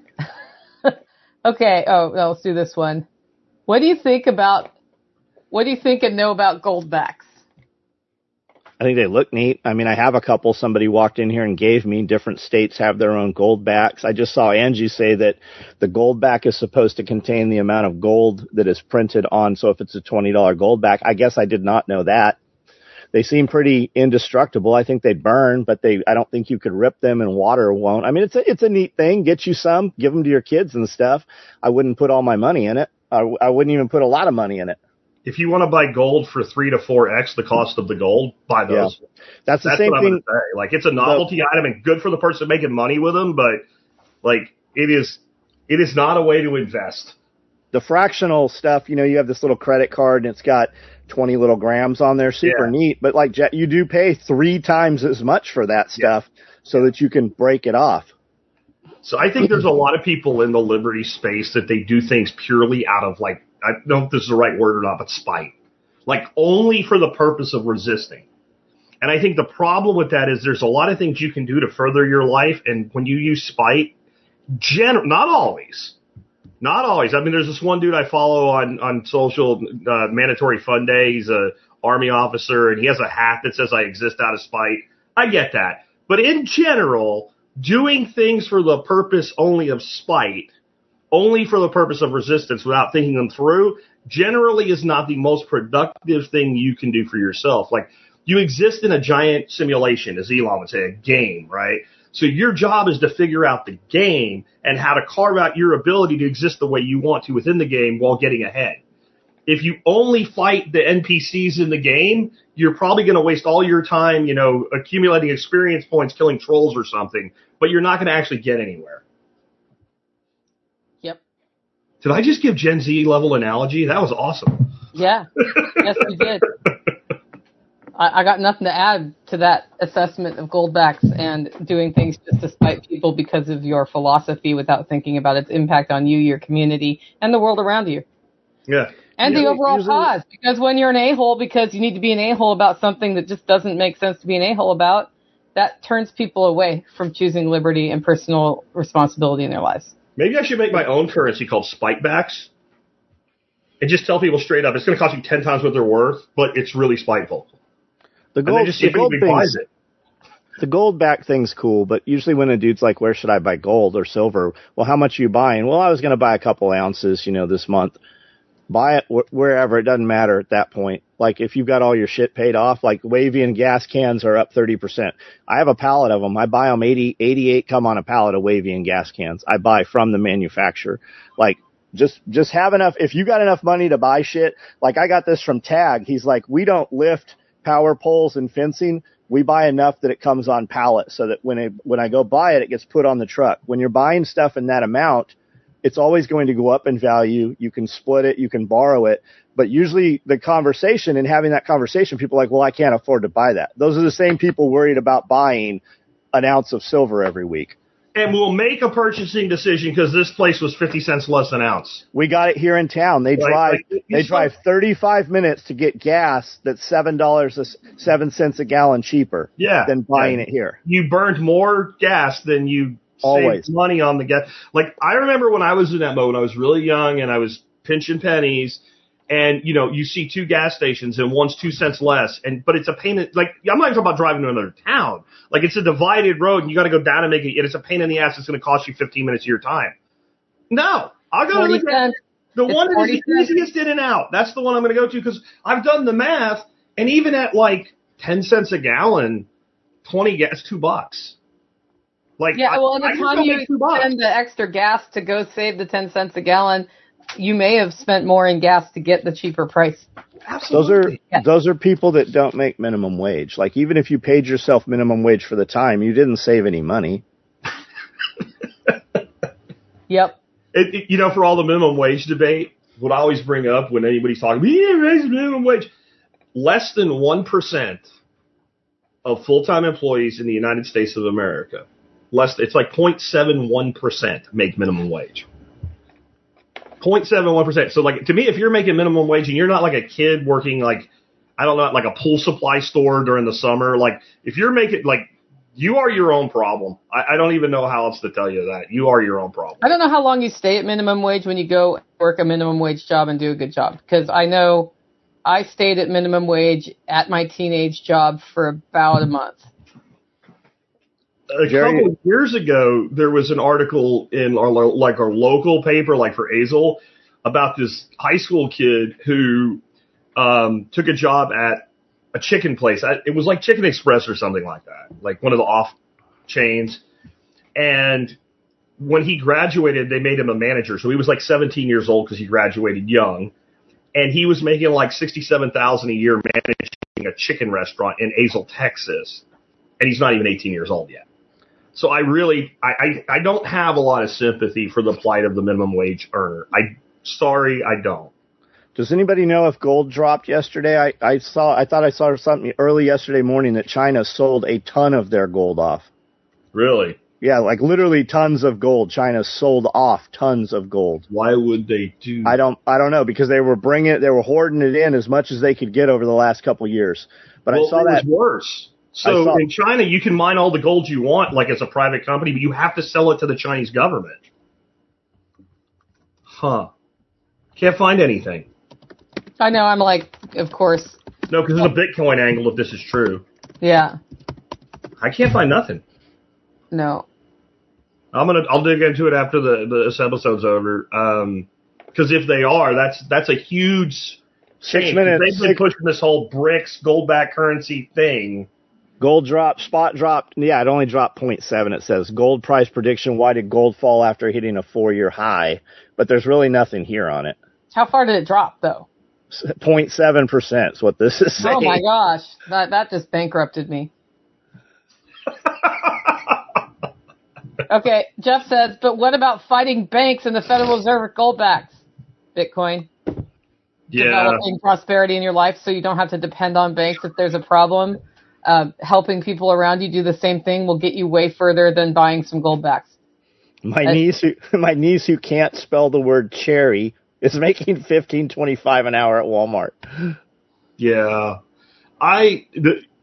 [SPEAKER 2] Okay. Oh, let's do this one. What do you think and know about goldbacks?
[SPEAKER 4] I think they look neat. I mean, I have a couple somebody walked in here and gave me. Different states have their own gold backs. I just saw Angie say that the gold back is supposed to contain the amount of gold that is printed on. So if it's a $20 gold back, I guess I did not know that. They seem pretty indestructible. I think they burn, but I don't think you could rip them and water won't. I mean, it's a neat thing. Get you some, give them to your kids and stuff. I wouldn't put all my money in it. I wouldn't even put a lot of money in it.
[SPEAKER 3] If you want to buy gold for 3 to 4x the cost of the gold, buy those.
[SPEAKER 4] Yeah. That's the same
[SPEAKER 3] what
[SPEAKER 4] thing.
[SPEAKER 3] I'm gonna say. Like, it's a novelty item and good for the person making money with them, but like it is not a way to invest.
[SPEAKER 4] The fractional stuff, you know, you have this little credit card and it's got 20 little grams on there, super neat. But like you do pay 3 times as much for that stuff so that you can break it off.
[SPEAKER 3] So I think there's a lot of people in the liberty space that they do things purely out of, like, I don't know if this is the right word or not, but spite. Like, only for the purpose of resisting. And I think the problem with that is there's a lot of things you can do to further your life, and when you use spite, not always. I mean, there's this one dude I follow on social, Mandatory Fun Day. He's a Army officer, and he has a hat that says, I exist out of spite. I get that. But in general, doing things for the purpose only of spite, only for the purpose of resistance without thinking them through, generally is not the most productive thing you can do for yourself. Like, you exist in a giant simulation, as Elon would say, a game, right? So your job is to figure out the game and how to carve out your ability to exist the way you want to within the game while getting ahead. If you only fight the NPCs in the game, you're probably going to waste all your time, you know, accumulating experience points, killing trolls or something, but you're not going to actually get anywhere.
[SPEAKER 2] Yep.
[SPEAKER 3] Did I just give Gen Z level analogy? That was awesome.
[SPEAKER 2] Yeah. Yes, you did. I got nothing to add to that assessment of goldbacks and doing things just to spite people because of your philosophy without thinking about its impact on you, your community, and the world around you.
[SPEAKER 3] Yeah.
[SPEAKER 2] And the overall cause. Because when you're an a-hole because you need to be an a-hole about something that just doesn't make sense to be an a-hole about, that turns people away from choosing liberty and personal responsibility in their lives.
[SPEAKER 3] Maybe I should make my own currency called spikebacks and just tell people straight up, it's going to cost you 10 times what they're worth, but it's really spiteful.
[SPEAKER 4] The
[SPEAKER 3] And then
[SPEAKER 4] gold,
[SPEAKER 3] just see
[SPEAKER 4] the
[SPEAKER 3] if
[SPEAKER 4] gold
[SPEAKER 3] anybody buys
[SPEAKER 4] thing's,
[SPEAKER 3] it.
[SPEAKER 4] the gold back thing's cool, but usually when a dude's like, where should I buy gold or silver? Well, how much are you buying? Well, I was going to buy a couple ounces, this month. Buy it wherever. It doesn't matter at that point. Like if you've got all your shit paid off, like Wavy and gas cans are up 30%. I have a pallet of them. I buy them 88 come on a pallet of Wavy and gas cans. I buy from the manufacturer. Like just have enough. If you got enough money to buy shit, like I got this from Tag. He's like, we don't lift power poles and fencing. We buy enough that it comes on pallet so that when I go buy it, it gets put on the truck. When you're buying stuff in that amount, it's always going to go up in value. You can split it. You can borrow it. But usually the conversation and having that conversation, people are like, well, I can't afford to buy that. Those are the same people worried about buying an ounce of silver every week.
[SPEAKER 3] And we'll make a purchasing decision because this place was 50 cents less an ounce.
[SPEAKER 4] We got it here in town. They drive 35 minutes to get gas that's $7.07 a gallon cheaper than buying it here.
[SPEAKER 3] You burned more gas than you
[SPEAKER 4] Always.
[SPEAKER 3] saved money on the gas. Like I remember when I was in that mode, when I was really young and I was pinching pennies. And, you see two gas stations and one's 2 cents less. But it's a pain. Like, I'm not even talking about driving to another town. Like, it's a divided road and you got to go down and make it. And it's a pain in the ass. It's going to cost you 15 minutes of your time. No, I'll go to the one that is the easiest in and out. That's the one I'm going to go to because I've done the math. And even at like 10 cents a gallon, 20 gas, $2. Like,
[SPEAKER 2] yeah, well, the time you spend the extra gas to go save the 10 cents a gallon, you may have spent more in gas to get the cheaper price.
[SPEAKER 3] Absolutely.
[SPEAKER 4] Those are people that don't make minimum wage. Like even if you paid yourself minimum wage for the time, you didn't save any money.
[SPEAKER 2] Yep.
[SPEAKER 3] For all the minimum wage debate, what I always bring up when anybody's talking, we didn't raise the minimum wage. Less than 1% of full-time employees in the United States of America, it's like 0.71% make minimum wage. 0.71%. So like to me, if you're making minimum wage and you're not like a kid working like, I don't know, like a pool supply store during the summer, like if you're making like, you are your own problem. I don't even know how else to tell you that. You are your own problem.
[SPEAKER 2] I don't know how long you stay at minimum wage when you go work a minimum wage job and do a good job. Because I know I stayed at minimum wage at my teenage job for about a month.
[SPEAKER 3] A couple of years ago, there was an article in our local paper, like for Azle, about this high school kid who took a job at a chicken place. It was like Chicken Express or something like that, like one of the off chains. And when he graduated, they made him a manager. So he was like 17 years old because he graduated young. And he was making like $67,000 a year managing a chicken restaurant in Azle, Texas. And he's not even 18 years old yet. So I don't have a lot of sympathy for the plight of the minimum wage earner. I don't.
[SPEAKER 4] Does anybody know if gold dropped yesterday? I thought I saw something early yesterday morning that China sold a ton of their gold off.
[SPEAKER 3] Really?
[SPEAKER 4] Yeah, like literally tons of gold. China sold off tons of gold.
[SPEAKER 3] Why would they do that?
[SPEAKER 4] I don't know, because they were hoarding it in as much as they could get over the last couple of years. But I saw that
[SPEAKER 3] was worse. So in China, you can mine all the gold you want, like as a private company, but you have to sell it to the Chinese government. Huh. Can't find anything.
[SPEAKER 2] I know, I'm like, of course.
[SPEAKER 3] No, because there's a Bitcoin angle if this is true.
[SPEAKER 2] Yeah.
[SPEAKER 3] I can't find nothing.
[SPEAKER 2] No.
[SPEAKER 3] I'll dig into it after this episode's over. Because if they are, that's a huge
[SPEAKER 4] 6
[SPEAKER 3] change.
[SPEAKER 4] minutes.
[SPEAKER 3] They've been pushing this whole BRICS gold-backed currency thing.
[SPEAKER 4] Gold dropped, spot dropped. Yeah, it only dropped 0.7. It says gold price prediction. Why did gold fall after hitting a 4-year high? But there's really nothing here on it.
[SPEAKER 2] How far did it drop, though?
[SPEAKER 4] 0.7% is what this is saying.
[SPEAKER 2] Oh my gosh, that just bankrupted me. Okay, Jeff says, but what about fighting banks and the Federal Reserve with goldbacks? Bitcoin.
[SPEAKER 3] Yeah.
[SPEAKER 2] Developing prosperity in your life so you don't have to depend on banks if there's a problem. Helping people around you do the same thing will get you way further than buying some goldbacks.
[SPEAKER 4] My niece who can't spell the word cherry is making $15.25 an hour at Walmart.
[SPEAKER 3] Yeah.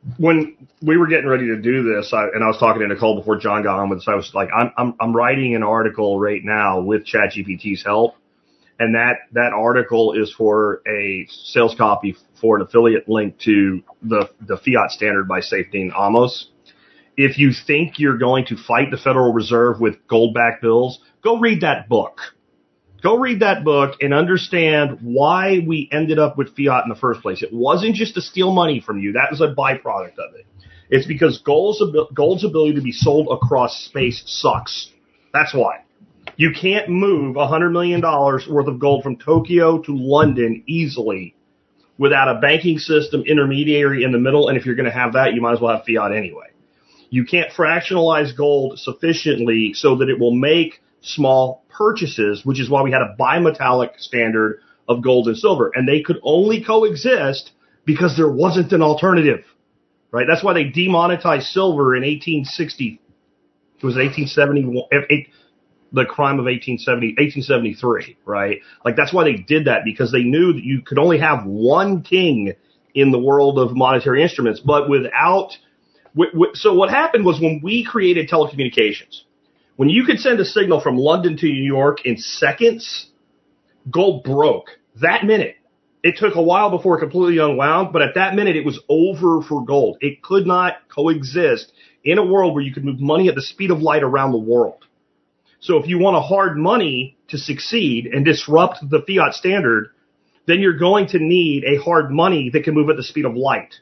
[SPEAKER 3] when we were getting ready to do this, I was talking to Nicole before John got on with us. I was like, I'm writing an article right now with ChatGPT's help, and that article is for a sales copy for an affiliate link to the fiat standard by Saifedean Ammous. If you think you're going to fight the Federal Reserve with gold-backed bills, go read that book. Go read that book and understand why we ended up with fiat in the first place. It wasn't just to steal money from you. That was a byproduct of it. It's because gold's ability to be sold across space sucks. That's why. You can't move $100 million worth of gold from Tokyo to London easily without a banking system intermediary in the middle. And if you're going to have that, you might as well have fiat anyway. You can't fractionalize gold sufficiently so that it will make small purchases, which is why we had a bimetallic standard of gold and silver. And they could only coexist because there wasn't an alternative, right? That's why they demonetized silver in 1860. It was 1871, the crime of 1873, right? Like that's why they did that, because they knew that you could only have one king in the world of monetary instruments, but without. So what happened was when we created telecommunications, when you could send a signal from London to New York in seconds, gold broke that minute. It took a while before it completely unwound, but at that minute it was over for gold. It could not coexist in a world where you could move money at the speed of light around the world. So if you want a hard money to succeed and disrupt the fiat standard, then you're going to need a hard money that can move at the speed of light.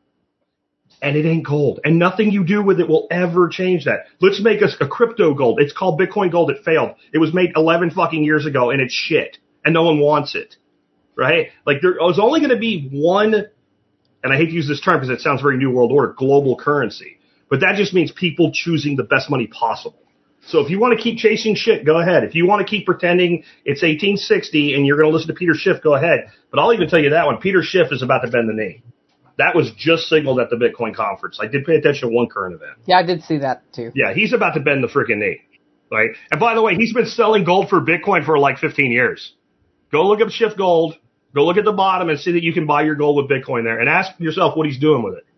[SPEAKER 3] And it ain't gold. And nothing you do with it will ever change that. Let's make us a crypto gold. It's called Bitcoin Gold. It failed. It was made 11 fucking years ago, and it's shit. And no one wants it. Right? Like, there was only going to be one, and I hate to use this term because it sounds very New World Order, global currency. But that just means people choosing the best money possible. So if you want to keep chasing shit, go ahead. If you want to keep pretending it's 1860 and you're going to listen to Peter Schiff, go ahead. But I'll even tell you that one. Peter Schiff is about to bend the knee. That was just signaled at the Bitcoin conference. I did pay attention to one current event.
[SPEAKER 2] Yeah, I did see that too.
[SPEAKER 3] Yeah, he's about to bend the freaking knee. Right? And by the way, he's been selling gold for Bitcoin for like 15 years. Go look up Schiff Gold. Go look at the bottom and see that you can buy your gold with Bitcoin there. And ask yourself what he's doing with it.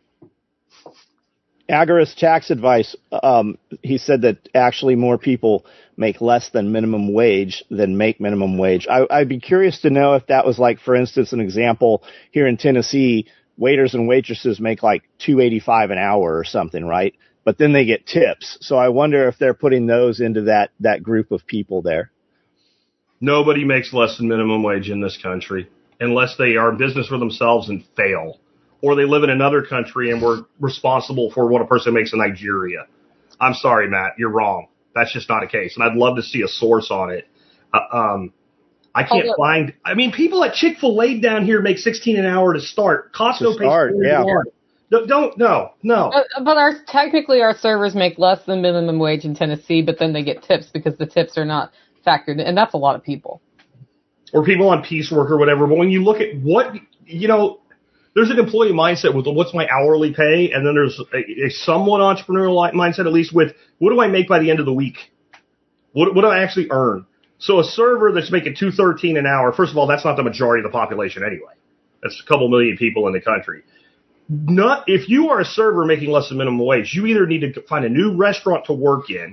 [SPEAKER 4] Agorist tax advice. He said that actually more people make less than minimum wage than make minimum wage. I'd be curious to know if that was like, for instance, an example here in Tennessee, waiters and waitresses make like $2.85 an hour or something, right? But then they get tips. So I wonder if they're putting those into that group of people there.
[SPEAKER 3] Nobody makes less than minimum wage in this country unless they are in business for themselves and fail. Or they live in another country and we're responsible for what a person makes in Nigeria. I'm sorry, Matt, you're wrong. That's just not a case. And I'd love to see a source on it. I can't find. I mean, people at Chick-fil-A down here make $16 an hour to start. Costco pays $40.
[SPEAKER 4] Yeah.
[SPEAKER 3] No.
[SPEAKER 2] But technically our servers make less than minimum wage in Tennessee, but then they get tips because the tips are not factored in, and that's a lot of people.
[SPEAKER 3] Or people on piecework or whatever. But when you look at what, there's an employee mindset with what's my hourly pay, and then there's a somewhat entrepreneurial mindset, at least with what do I make by the end of the week? What do I actually earn? So a server that's making $2.13 an hour, first of all, that's not the majority of the population anyway. That's a couple million people in the country. If you are a server making less than minimum wage, you either need to find a new restaurant to work in,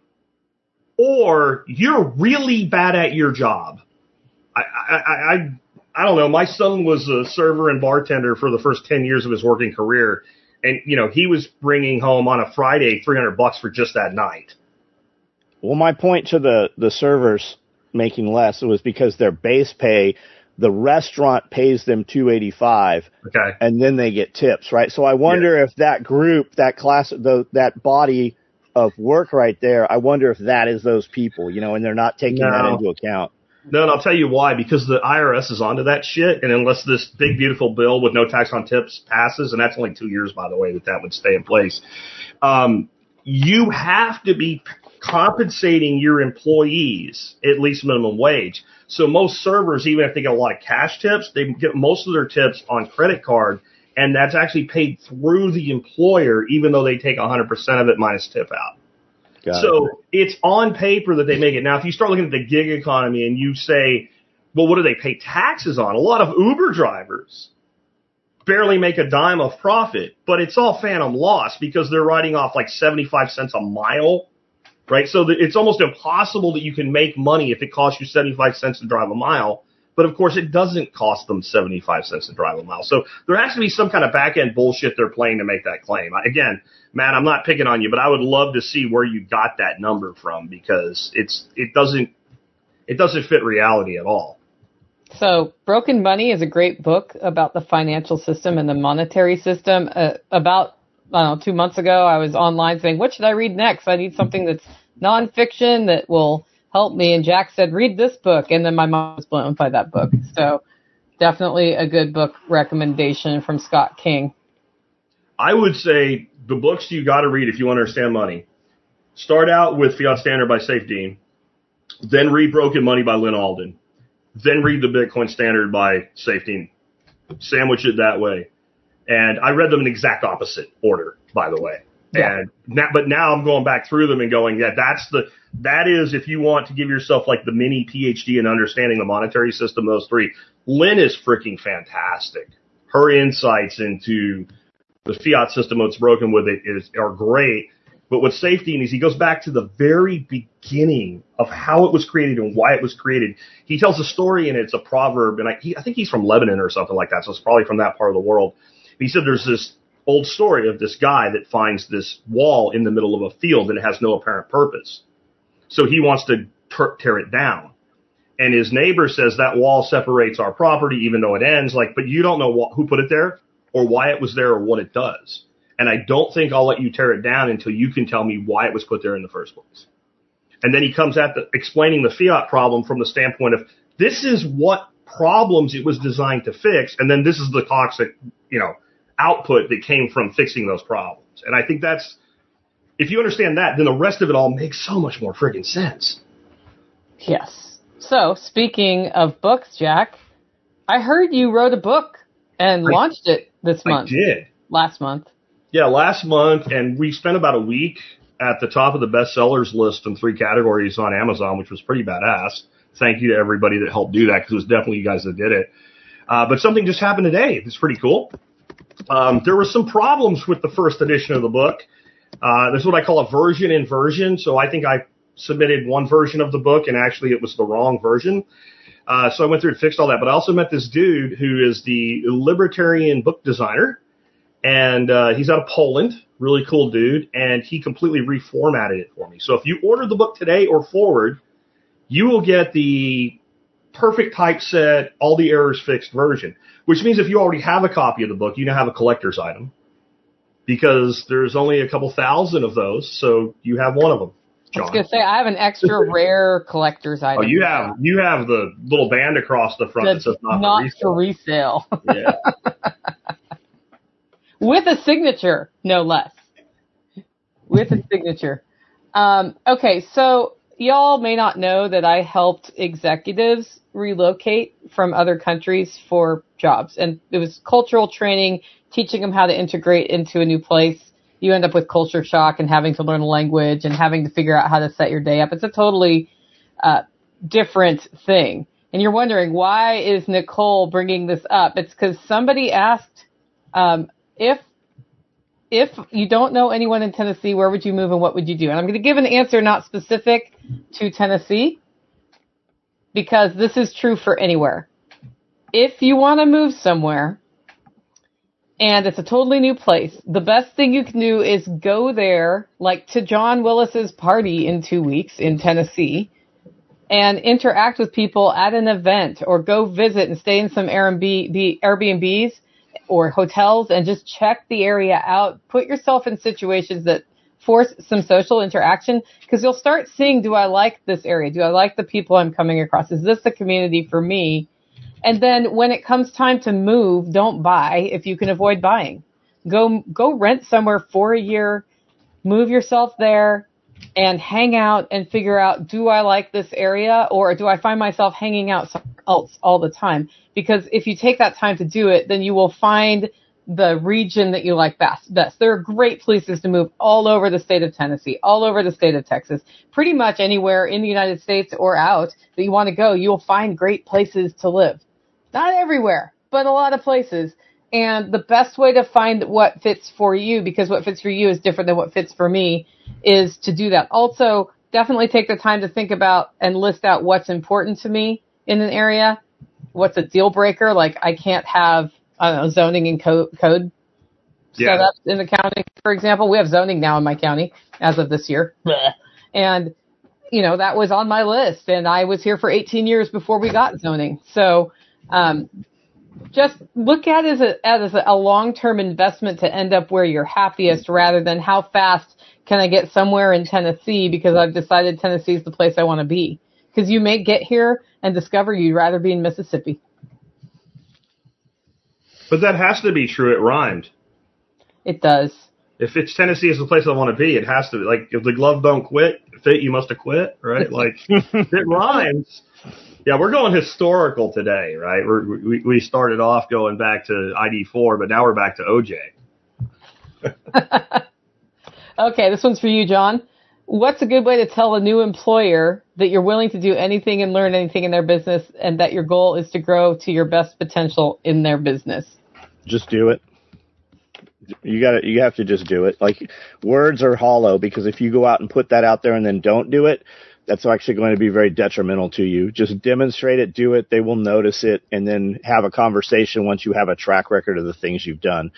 [SPEAKER 3] or you're really bad at your job. I don't know. My son was a server and bartender for the first 10 years of his working career. And, he was bringing home on a Friday $300 for just that night.
[SPEAKER 4] Well, my point to the servers making less was because their base pay, the restaurant pays them $2.85.
[SPEAKER 3] Okay.
[SPEAKER 4] And then they get tips, right? So I wonder if that group, that class, that body of work right there, I wonder if that is those people, and they're not taking that into account.
[SPEAKER 3] No, and I'll tell you why. Because the IRS is onto that shit, and unless this big, beautiful bill with no tax on tips passes, and that's only 2 years, by the way, that would stay in place, you have to be compensating your employees at least minimum wage. So most servers, even if they get a lot of cash tips, they get most of their tips on credit card, and that's actually paid through the employer, even though they take 100% of it minus tip out. So it's on paper that they make it. Now, if you start looking at the gig economy and you say, well, what do they pay taxes on? A lot of Uber drivers barely make a dime of profit, but it's all phantom loss because they're writing off like 75 cents a mile, right? So it's almost impossible that you can make money if it costs you 75 cents to drive a mile. But of course, it doesn't cost them 75 cents to drive a mile. So there has to be some kind of back end bullshit they're playing to make that claim. Again, Matt, I'm not picking on you, but I would love to see where you got that number from because it doesn't fit reality at all.
[SPEAKER 2] So Broken Money is a great book about the financial system and the monetary system. About 2 months ago, I was online saying, what should I read next? I need something that's nonfiction that will help me. And Jack said, read this book. And then my mind was blown by that book. So definitely a good book recommendation from Scott King.
[SPEAKER 3] I would say the books you got to read if you want to understand money. Start out with Fiat Standard by Saif Dean. Then read Broken Money by Lynn Alden. Then read the Bitcoin Standard by Saif Dean. Sandwich it that way. And I read them in exact opposite order, by the way. Yeah. But now I'm going back through them and going, yeah, that is if you want to give yourself like the mini PhD in understanding the monetary system, those three. Lynn is freaking fantastic. Her insights into the fiat system, what's broken with it, are great. But what's Saif Dean is he goes back to the very beginning of how it was created and why it was created. He tells a story, and it's a proverb, and I think he's from Lebanon or something like that, so it's probably from that part of the world. He said there's this old story of this guy that finds this wall in the middle of a field, and it has no apparent purpose. So he wants to tear it down. And his neighbor says that wall separates our property, even though it ends. But you don't know who put it there or why it was there or what it does. And I don't think I'll let you tear it down until you can tell me why it was put there in the first place. And then he comes at explaining the fiat problem from the standpoint of this is what problems it was designed to fix, and then this is the toxic, output that came from fixing those problems. And I think if you understand that, then the rest of it all makes so much more friggin' sense.
[SPEAKER 2] Yes. So, speaking of books, Jack, I heard you wrote a book and launched it this month.
[SPEAKER 3] I did.
[SPEAKER 2] Last month.
[SPEAKER 3] Yeah, last month, and we spent about a week at the top of the bestsellers list in 3 categories on Amazon, which was pretty badass. Thank you to everybody that helped do that, because it was definitely you guys that did it. But something just happened today. It's pretty cool. There were some problems with the first edition of the book. There's what I call a version inversion. So I think I submitted one version of the book, and actually it was the wrong version. So I went through and fixed all that. But I also met this dude who is the libertarian book designer. And he's out of Poland, really cool dude, and he completely reformatted it for me. So if you order the book today or forward, you will get the perfect typeset, all the errors fixed version, which means if you already have a copy of the book, you now have a collector's item because there's only a couple thousand of those, so you have one of them. John.
[SPEAKER 2] I was going to say, I have an extra rare collector's item.
[SPEAKER 3] Oh, you have the little band across the front that says not
[SPEAKER 2] for resale.
[SPEAKER 3] Yeah.
[SPEAKER 2] With a signature, no less. With a signature. Okay, so y'all may not know that I helped executives relocate from other countries for jobs. And it was cultural training, teaching them how to integrate into a new place. You end up with culture shock and having to learn a language and having to figure out how to set your day up. It's a totally different thing. And you're wondering, why is Nicole bringing this up? It's because somebody asked, if you don't know anyone in Tennessee, where would you move and what would you do? And I'm going to give an answer not specific to Tennessee, because this is true for anywhere. If you want to move somewhere and it's a totally new place, the best thing you can do is go there, like to John Willis's party in 2 weeks in Tennessee, and interact with people at an event, or go visit and stay in some Airbnbs or hotels and just check the area out. Put yourself in situations that force some social interaction, because you'll start seeing, do I like this area? Do I like the people I'm coming across? Is this the community for me? And then when it comes time to move, don't buy if you can avoid buying. Go rent somewhere for a year, move yourself there, and hang out and figure out, do I like this area, or do I find myself hanging out somewhere else all the time? Because if you take that time to do it, then you will find the region that you like best. There are great places to move all over the state of Tennessee, all over the state of Texas, pretty much anywhere in the United States or out that you want to go. You will find great places to live. Not everywhere, but a lot of places. And the best way to find what fits for you, because what fits for you is different than what fits for me, is to do that. Also, definitely take the time to think about and list out what's important to me in an area. What's a deal breaker? Like, I can't have, I don't know, zoning and code set up in the county, for example. We have zoning now in my county as of this year. And, you know, that was on my list. And I was here for 18 years before we got zoning. So, just look at it as a long-term investment to end up where you're happiest rather than how fast can I get somewhere in Tennessee because I've decided Tennessee is the place I want to be. Because you may get here and discover you'd rather be in Mississippi.
[SPEAKER 3] But that has to be true. It rhymed.
[SPEAKER 2] It does.
[SPEAKER 3] If it's Tennessee is the place I want to be, it has to be. Like, if the glove don't fit, you must have quit, right? Like, it rhymes. Yeah, we're going historical today, right? We started off going back to ID4, but now we're back to OJ.
[SPEAKER 2] Okay, this one's for you, John. What's a good way to tell a new employer that you're willing to do anything and learn anything in their business and that your goal is to grow to your best potential in their business?
[SPEAKER 4] Just do it. You have to just do it. Like, words are hollow because if you go out and put that out there and then don't do it, that's actually going to be very detrimental to you. Just demonstrate it, do it. They will notice it, and then have a conversation once you have a track record of the things you've done.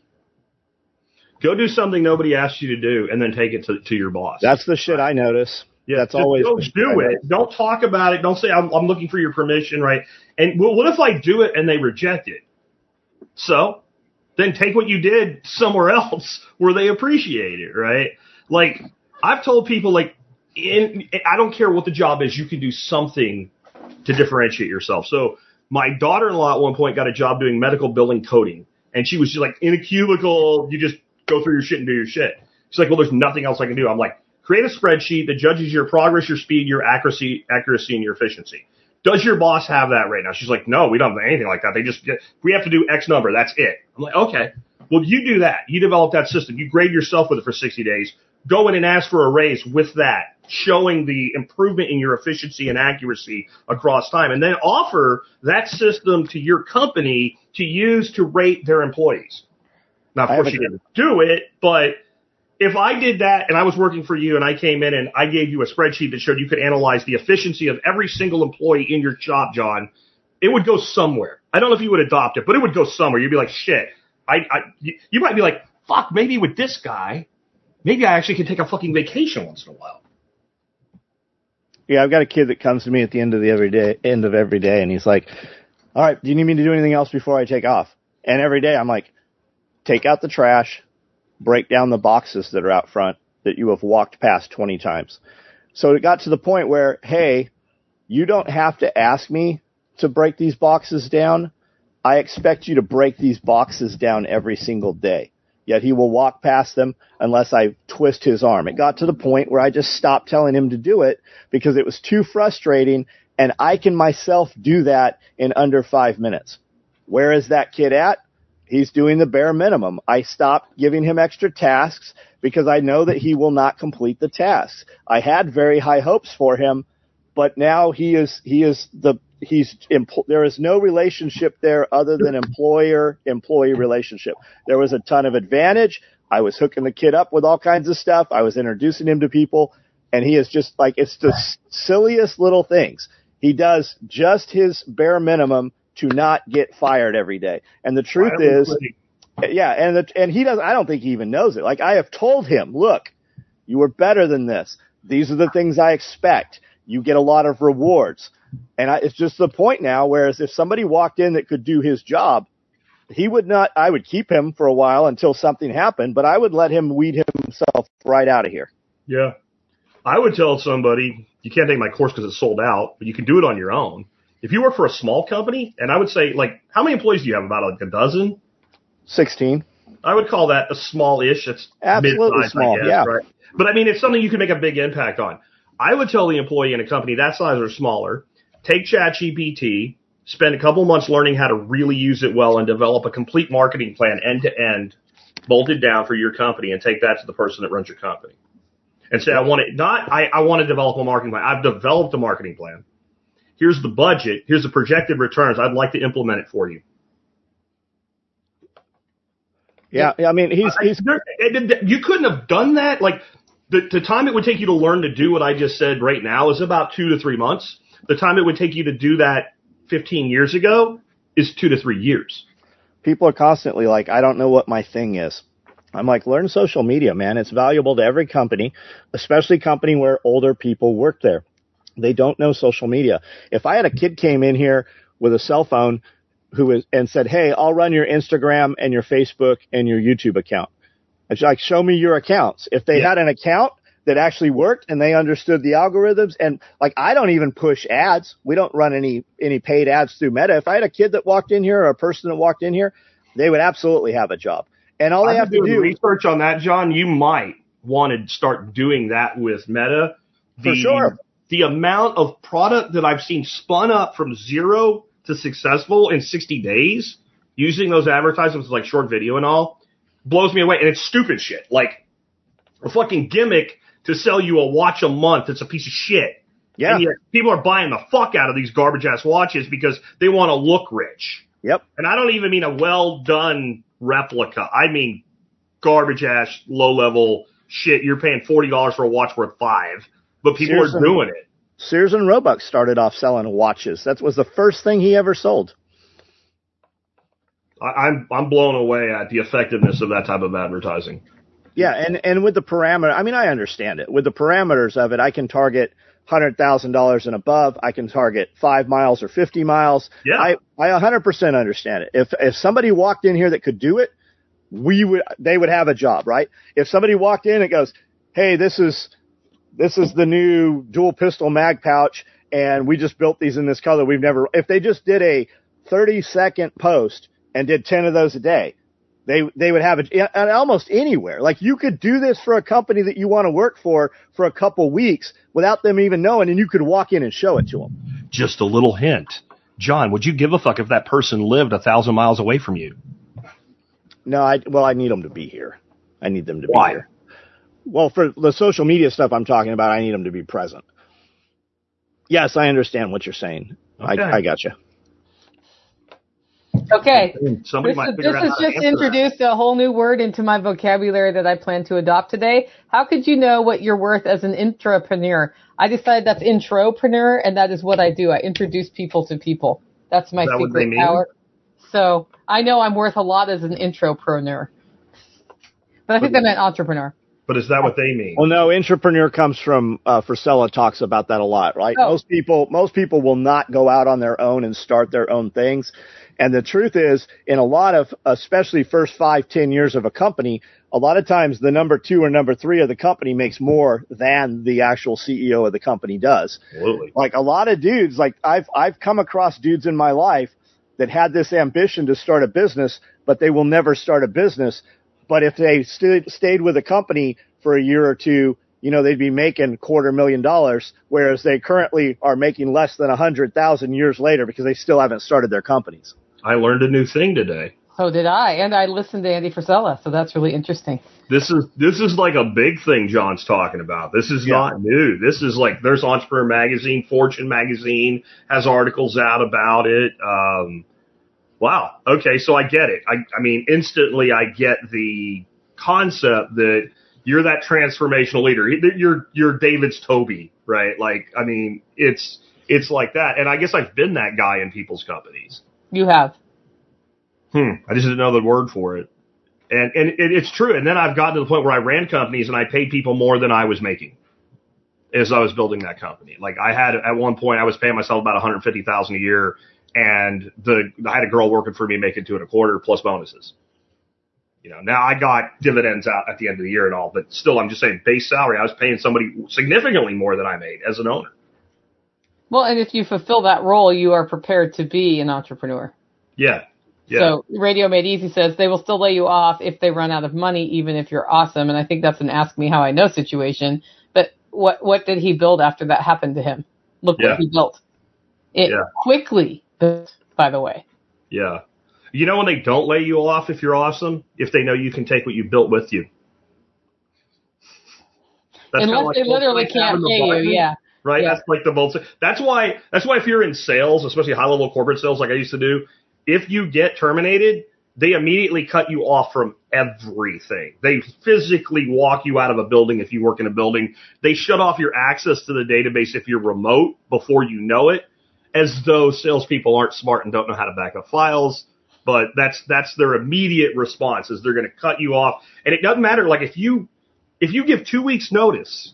[SPEAKER 3] Go do something nobody asked you to do, and then take it to your boss.
[SPEAKER 4] That's the shit I notice.
[SPEAKER 3] Yeah,
[SPEAKER 4] that's always.
[SPEAKER 3] Go do it. Don't talk about it. Don't say I'm looking for your permission, right? And what if I do it and they reject it? So then take what you did somewhere else where they appreciate it, right? Like, I've told people, like, I don't care what the job is, you can do something to differentiate yourself. So my daughter-in-law at one point got a job doing medical billing coding, and she was just like, in a cubicle, you just go through your shit and do your shit. She's like, well, there's nothing else I can do. I'm like, create a spreadsheet that judges your progress, your speed, your accuracy, and your efficiency. Does your boss have that right now? She's like, no, we don't have anything like that. We have to do X number. That's it. I'm like, okay. Well, you do that. You develop that system. You grade yourself with it for 60 days. Go in and ask for a raise with that, showing the improvement in your efficiency and accuracy across time. And then offer that system to your company to use to rate their employees. Now, of course, you didn't do it, but if I did that and I was working for you and I came in and I gave you a spreadsheet that showed you could analyze the efficiency of every single employee in your shop, John, it would go somewhere. I don't know if you would adopt it, but it would go somewhere. You'd be like, shit. You might be like, fuck, maybe with this guy, maybe I actually could take a fucking vacation once in a while.
[SPEAKER 4] Yeah, I've got a kid that comes to me at the end of every day, and he's like, all right, do you need me to do anything else before I take off? And every day I'm like, take out the trash, break down the boxes that are out front that you have walked past 20 times. So it got to the point where, hey, you don't have to ask me to break these boxes down. I expect you to break these boxes down every single day. Yet he will walk past them unless I twist his arm. It got to the point where I just stopped telling him to do it because it was too frustrating, and I can myself do that in under 5 minutes. Where is that kid at? He's doing the bare minimum. I stopped giving him extra tasks because I know that he will not complete the tasks. I had very high hopes for him, but now there is no relationship there other than employer-employee relationship. There was a ton of advantage. I was hooking the kid up with all kinds of stuff. I was introducing him to people, and he is just like, it's the silliest little things. He does just his bare minimum to not get fired every day. And the truth is, yeah, and he doesn't, I don't think he even knows it. Like, I have told him, look, you are better than this. These are the things I expect. You get a lot of rewards. And it's just the point now, whereas if somebody walked in that could do his job, he would not, I would keep him for a while until something happened, but I would let him weed himself right out of here.
[SPEAKER 3] Yeah. I would tell somebody, you can't take my course because it's sold out, but you can do it on your own. If you work for a small company, and I would say, like, how many employees do you have? About like a dozen?
[SPEAKER 4] 16.
[SPEAKER 3] I would call that a small-ish. It's
[SPEAKER 4] absolutely
[SPEAKER 3] mid-size,
[SPEAKER 4] small,
[SPEAKER 3] I guess,
[SPEAKER 4] yeah.
[SPEAKER 3] Right? But I mean, it's something you can make a big impact on. I would tell the employee in a company that size or smaller, take ChatGPT, spend a couple months learning how to really use it well, and develop a complete marketing plan end to end, bolted down for your company, and take that to the person that runs your company. And say, I want to develop a marketing plan. I've developed a marketing plan. Here's the budget. Here's the projected returns. I'd like to implement it for you.
[SPEAKER 4] Yeah, I mean,
[SPEAKER 3] you couldn't have done that. Like the time it would take you to learn to do what I just said right now is about 2 to 3 months. The time it would take you to do that 15 years ago is 2 to 3 years.
[SPEAKER 4] People are constantly like, I don't know what my thing is. I'm like, learn social media, man. It's valuable to every company, especially company where older people work there. They don't know social media. If I had a kid came in here with a cell phone and said, hey, I'll run your Instagram and your Facebook and your YouTube account. It's like, show me your accounts. If they had an account that actually worked and they understood the algorithms, and like, I don't even push ads. We don't run any paid ads through Meta. If I had a kid that walked in here or a person that walked in here, they would absolutely have a job. And all they have to do
[SPEAKER 3] research on that, John, you might want to start doing that with Meta.
[SPEAKER 4] For sure.
[SPEAKER 3] The amount of product that I've seen spun up from zero to successful in 60 days using those advertisements like short video and all blows me away. And it's stupid shit. Like a fucking gimmick to sell you a watch a month. It's a piece of shit.
[SPEAKER 4] Yeah.
[SPEAKER 3] And yet people are buying the fuck out of these garbage ass watches because they want to look rich.
[SPEAKER 4] Yep.
[SPEAKER 3] And I don't even mean a well done replica. I mean garbage ass low level shit. You're paying $40 for a watch worth $5, but people are doing it.
[SPEAKER 4] Sears and Roebuck started off selling watches. That was the first thing he ever sold.
[SPEAKER 3] I'm blown away at the effectiveness of that type of advertising.
[SPEAKER 4] Yeah, and with the parameter, I mean, I understand it. With the parameters of it, I can target $100,000 and above. I can target 5 miles or 50 miles.
[SPEAKER 3] Yeah.
[SPEAKER 4] I 100% understand it. If somebody walked in here that could do it, they would have a job, right? If somebody walked in and goes, hey, this is the new dual pistol mag pouch, and we just built these in this color. If they just did a 30-second post and did 10 of those a day, they would have it and almost anywhere. Like, you could do this for a company that you want to work for a couple weeks without them even knowing, and you could walk in and show it to them.
[SPEAKER 3] Just a little hint. John, would you give a fuck if that person lived 1,000 miles away from you?
[SPEAKER 4] No, I need them to be here. I need them to be here. Well, for the social media stuff I'm talking about, I need them to be present. Yes, I understand what you're saying. Okay. I got you.
[SPEAKER 2] Okay.
[SPEAKER 3] This
[SPEAKER 2] has just introduced a whole new word into my vocabulary that I plan to adopt today. How could you know what you're worth as an intrapreneur? I decided that's intropreneur, and that is what I do. I introduce people to people. That's my secret power. So I know I'm worth a lot as an intropreneur. But I think I meant entrepreneur.
[SPEAKER 3] But is that what they mean?
[SPEAKER 4] Well, no, intrapreneur comes from, Frisella talks about that a lot, right?
[SPEAKER 2] Oh.
[SPEAKER 4] Most people will not go out on their own and start their own things. And the truth is, in a lot of, especially first 5-10 years of a company, a lot of times the number 2 or number 3 of the company makes more than the actual CEO of the company does.
[SPEAKER 3] Absolutely.
[SPEAKER 4] Like a lot of dudes, like I've come across dudes in my life that had this ambition to start a business, but they will never start a business. But if they stayed with a company for a year or two, you know, they'd be making $250,000, whereas they currently are making less than 100,000 years later because they still haven't started their companies.
[SPEAKER 3] I learned a new thing today.
[SPEAKER 2] So did I, and I listened to Andy Frisella, so that's really interesting.
[SPEAKER 3] This is like a big thing John's talking about. This is not new. This is like, there's Entrepreneur Magazine, Fortune Magazine has articles out about it. Wow. Okay, so I get it. I mean, instantly I get the concept that you're that transformational leader. You're David's Toby, right? Like, I mean, it's like that. And I guess I've been that guy in people's companies.
[SPEAKER 2] You have.
[SPEAKER 3] I just didn't know the word for it. And it's true. And then I've gotten to the point where I ran companies and I paid people more than I was making as I was building that company. Like, I had, at one point, I was paying myself about $150,000 a year, and I had a girl working for me making $225,000 plus bonuses. You know, now I got dividends out at the end of the year and all, but still, I'm just saying, base salary, I was paying somebody significantly more than I made as an owner.
[SPEAKER 2] Well, and if you fulfill that role, you are prepared to be an entrepreneur.
[SPEAKER 3] Yeah.
[SPEAKER 2] So Radio Made Easy says they will still lay you off if they run out of money, even if you're awesome. And I think that's an Ask Me How I Know situation. But what did he build after that happened to him? Look what he built. It quickly, by the way.
[SPEAKER 3] Yeah. You know when they don't lay you off if you're awesome? If they know you can take what you built with you. That's
[SPEAKER 2] unless they literally can't pay you,
[SPEAKER 3] Right?
[SPEAKER 2] Yeah.
[SPEAKER 3] That's like the bold. That's why if you're in sales, especially high level corporate sales like I used to do, if you get terminated, they immediately cut you off from everything. They physically walk you out of a building if you work in a building. They shut off your access to the database if you're remote before you know it, as though salespeople aren't smart and don't know how to back up files. But that's their immediate response, is they're going to cut you off. And it doesn't matter. Like if you give 2 weeks notice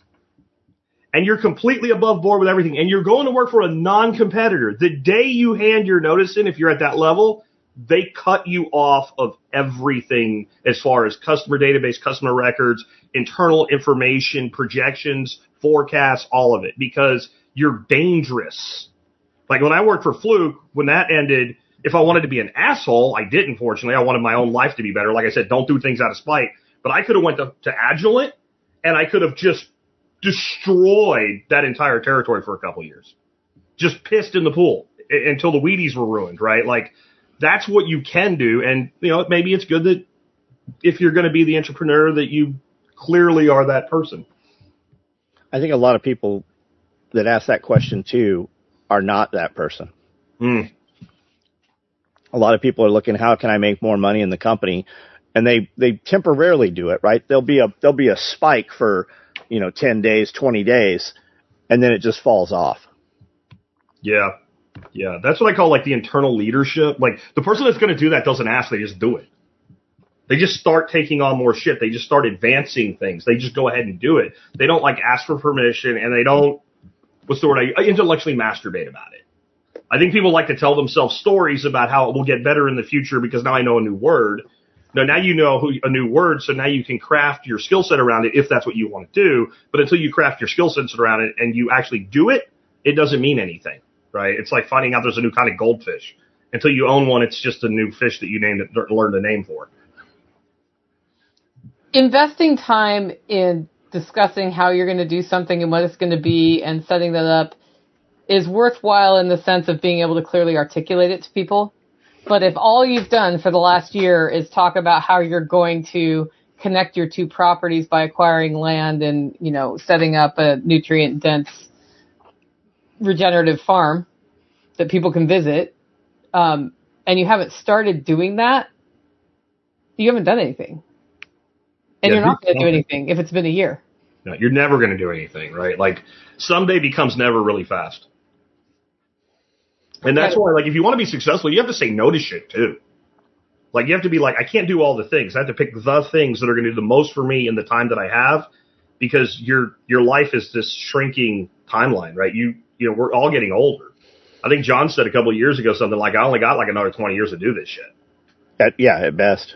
[SPEAKER 3] and you're completely above board with everything and you're going to work for a non-competitor, the day you hand your notice in, if you're at that level, they cut you off of everything as far as customer database, customer records, internal information, projections, forecasts, all of it, because you're dangerous. Like when I worked for Fluke, when that ended, if I wanted to be an asshole, I didn't, fortunately. I wanted my own life to be better. Like I said, don't do things out of spite. But I could have went to Agilent, and I could have just destroyed that entire territory for a couple of years. Just pissed in the pool until the Wheaties were ruined, right? Like, that's what you can do. And, maybe it's good that if you're going to be the entrepreneur that you clearly are that person.
[SPEAKER 4] I think a lot of people that ask that question too are not that person. A lot of people are looking, how can I make more money in the company? And they temporarily do it, right? There'll be a spike for, 10 days, 20 days, and then it just falls off. Yeah.
[SPEAKER 3] Yeah, that's what I call like the internal leadership. Like the person that's going to do that doesn't ask, they just do it. They just start taking on more shit. They just start advancing things. They just go ahead and do it. They don't like ask for permission, and they don't, what's the word, I intellectually masturbate about it. I think people like to tell themselves stories about how it will get better in the future because now I know a new word. Now you know a new word, so now you can craft your skill set around it if that's what you want to do. But until you craft your skill sets around it and you actually do it, it doesn't mean anything. Right? It's like finding out there's a new kind of goldfish. Until you own one, it's just a new fish that you learned the name for.
[SPEAKER 2] Investing time in discussing how you're going to do something and what it's going to be and setting that up is worthwhile in the sense of being able to clearly articulate it to people. But if all you've done for the last year is talk about how you're going to connect your two properties by acquiring land and, setting up a nutrient-dense regenerative farm that people can visit, and you haven't started doing that, you haven't done anything. And you're not going to do anything if it's been a year.
[SPEAKER 3] No, you're never going to do anything, right? Like, someday becomes never really fast. And that's why, like, if you want to be successful, you have to say no to shit, too. Like, you have to be like, I can't do all the things. I have to pick the things that are going to do the most for me in the time that I have, because your life is this shrinking timeline, right? We're all getting older. I think John said a couple of years ago something like, I only got like another 20 years to do this shit.
[SPEAKER 4] At best.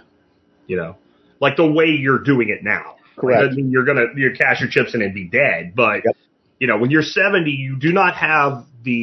[SPEAKER 3] Like the way you're doing it now.
[SPEAKER 4] Correct.
[SPEAKER 3] Like, you're going to cash your chips in and be dead. But, when you're 70, you do not have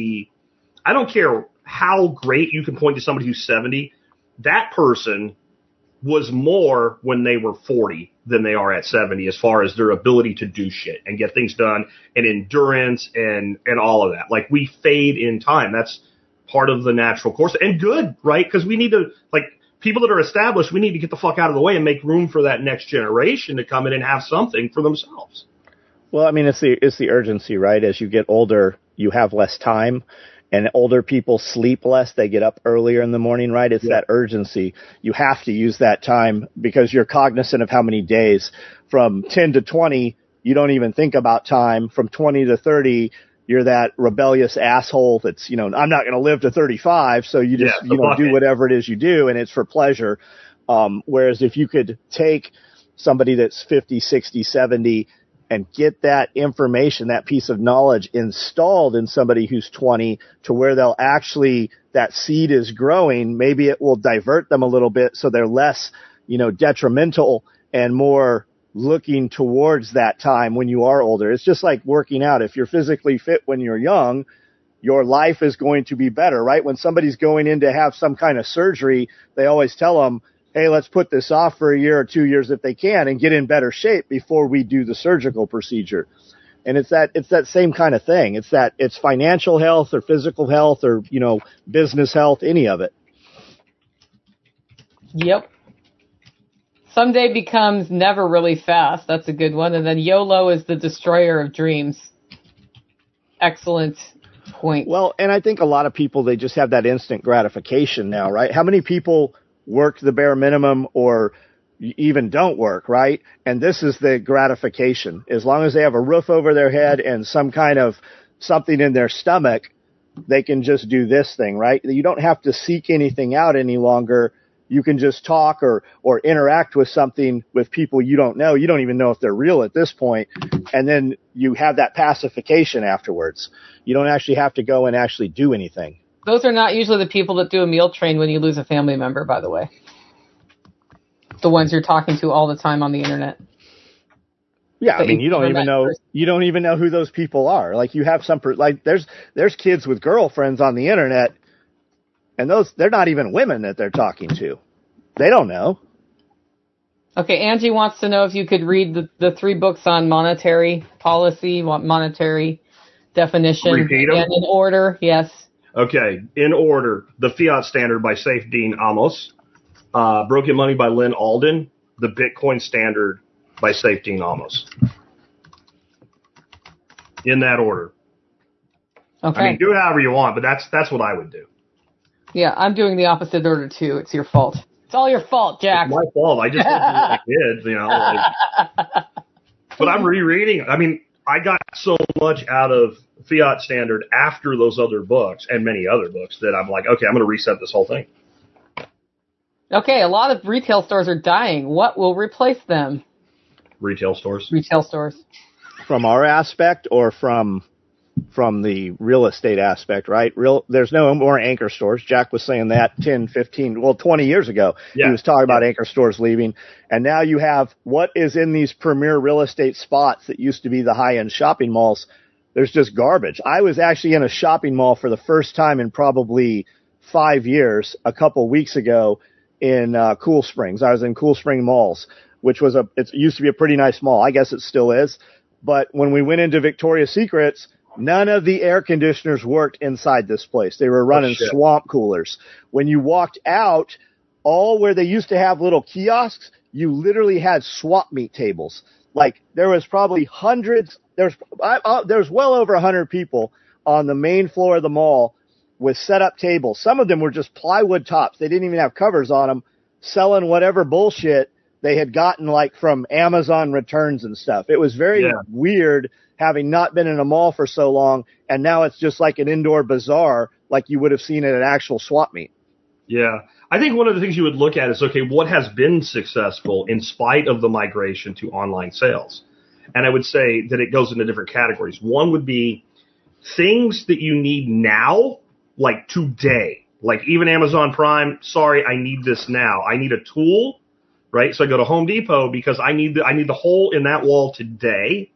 [SPEAKER 3] I don't care how great you can point to somebody who's 70. That person was more when they were 40 than they are at 70 as far as their ability to do shit and get things done and endurance and all of that. Like, we fade in time. That's part of the natural course, and good, right? Because we need to, like, people that are established, we need to get the fuck out of the way and make room for that next generation to come in and have something for themselves.
[SPEAKER 4] Well, I mean, it's the urgency, right? As you get older, you have less time. And older people sleep less. They get up earlier in the morning, right? It's that urgency. You have to use that time because you're cognizant of how many days. From 10 to 20, you don't even think about time. From 20 to 30, you're that rebellious asshole that's, I'm not going to live to 35. So you just, do whatever it is you do, and it's for pleasure. Whereas if you could take somebody that's 50, 60, 70 and get that information, that piece of knowledge installed in somebody who's 20 to where they'll actually, that seed is growing, maybe it will divert them a little bit so they're less, detrimental and more looking towards that time when you are older. It's just like working out. If you're physically fit when you're young, your life is going to be better, right? When somebody's going in to have some kind of surgery, they always tell them, hey, let's put this off for a year or 2 years if they can and get in better shape before we do the surgical procedure. And it's that same kind of thing. It's financial health or physical health or, business health, any of it.
[SPEAKER 2] Yep. Someday becomes never really fast. That's a good one. And then YOLO is the destroyer of dreams. Excellent point.
[SPEAKER 4] Well, and I think a lot of people, they just have that instant gratification now, right? How many people work the bare minimum or even don't work, right? And this is the gratification. As long as they have a roof over their head and some kind of something in their stomach, they can just do this thing, right? You don't have to seek anything out any longer. You can just talk or interact with something with people you don't know. You don't even know if they're real at this point. And then you have that pacification afterwards. You don't actually have to go and actually do anything.
[SPEAKER 2] Those are not usually the people that do a meal train when you lose a family member, by the way. The ones you're talking to all the time on the internet.
[SPEAKER 4] Yeah, I mean, you don't even know who those people are. Like, you have there's kids with girlfriends on the internet, and they're not even women that they're talking to. They don't know.
[SPEAKER 2] Okay, Angie wants to know if you could read the 3 books on monetary policy, monetary definition,
[SPEAKER 3] Repeat 'em?
[SPEAKER 2] and in order. Yes.
[SPEAKER 3] Okay, in order: The Fiat Standard by Saif Dean Amos, Broken Money by Lynn Alden, The Bitcoin Standard by Saif Dean Amos. In that order.
[SPEAKER 2] Okay.
[SPEAKER 3] I mean, do it however you want, but that's what I would do.
[SPEAKER 2] Yeah, I'm doing the opposite order too. It's your fault. It's all your fault, Jack.
[SPEAKER 3] It's my fault. I just don't do what I did, you know. Like, but I'm rereading. I mean, I got so much out of Fiat Standard after those other books and many other books that I'm like, okay, I'm going to reset this whole thing.
[SPEAKER 2] Okay, a lot of retail stores are dying. What will replace them?
[SPEAKER 3] Retail stores.
[SPEAKER 2] Retail stores.
[SPEAKER 4] From our aspect or from the real estate aspect, right? There's no more anchor stores. Jack was saying that 10, 15, 20 years ago.
[SPEAKER 3] Yeah.
[SPEAKER 4] He was talking about anchor stores leaving. And now you have what is in these premier real estate spots that used to be the high-end shopping malls. There's just garbage. I was actually in a shopping mall for the first time in probably 5 years a couple weeks ago in Cool Springs. I was in Cool Spring Malls, which was it used to be a pretty nice mall. I guess it still is. But when we went into Victoria's Secrets, none of the air conditioners worked inside this place. They were running swamp coolers. When you walked out, all where they used to have little kiosks, you literally had swap meet tables. Like, there was probably hundreds. There's well over 100 people on the main floor of the mall with set up tables. Some of them were just plywood tops. They didn't even have covers on them, selling whatever bullshit they had gotten, like, from Amazon returns and stuff. It was very weird, having not been in a mall for so long, and now it's just like an indoor bazaar like you would have seen at an actual swap meet.
[SPEAKER 3] Yeah. I think one of the things you would look at is, okay, what has been successful in spite of the migration to online sales? And I would say that it goes into different categories. One would be things that you need now, like today. Like even Amazon Prime, sorry, I need this now. I need a tool, right? So I go to Home Depot because I need the hole in that wall today.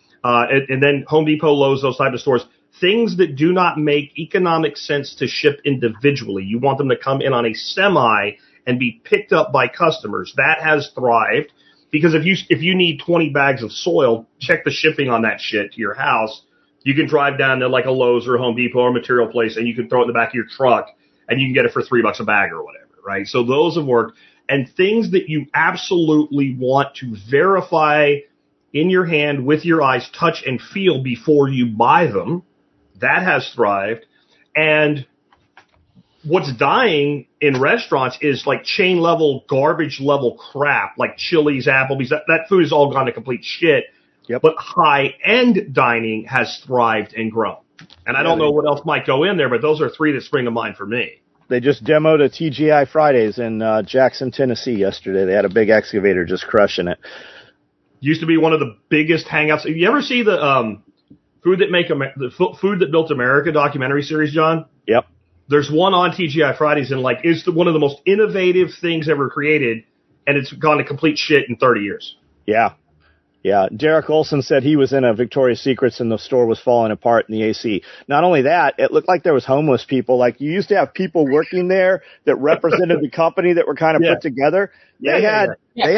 [SPEAKER 3] And then Home Depot, Lowe's, those type of stores, things that do not make economic sense to ship individually. You want them to come in on a semi and be picked up by customers. That has thrived because if you need 20 bags of soil, check the shipping on that shit to your house. You can drive down to like a Lowe's or a Home Depot or a material place and you can throw it in the back of your truck and you can get it for $3 a bag or whatever, right? So those have worked. And things that you absolutely want to verify in your hand with your eyes, touch and feel before you buy them, that has thrived. And what's dying in restaurants is like chain level, garbage level crap, like Chili's, Applebee's. That food has all gone to complete shit.
[SPEAKER 4] Yep.
[SPEAKER 3] But high-end dining has thrived and grown. And I don't know what else might go in there, but those are 3 that spring to mind for me.
[SPEAKER 4] They just demoed a TGI Fridays in Jackson, Tennessee yesterday. They had a big excavator just crushing it.
[SPEAKER 3] Used to be one of the biggest hangouts. You ever see the Food That Built America documentary series, John?
[SPEAKER 4] Yep.
[SPEAKER 3] There's one on TGI Fridays, and like it's one of the most innovative things ever created, and it's gone to complete shit in 30 years.
[SPEAKER 4] Yeah. Yeah. Derek Olson said he was in a Victoria's Secrets and the store was falling apart in the AC. Not only that, it looked like there was homeless people. Like you used to have people working there that represented the company that were kind of put together. They had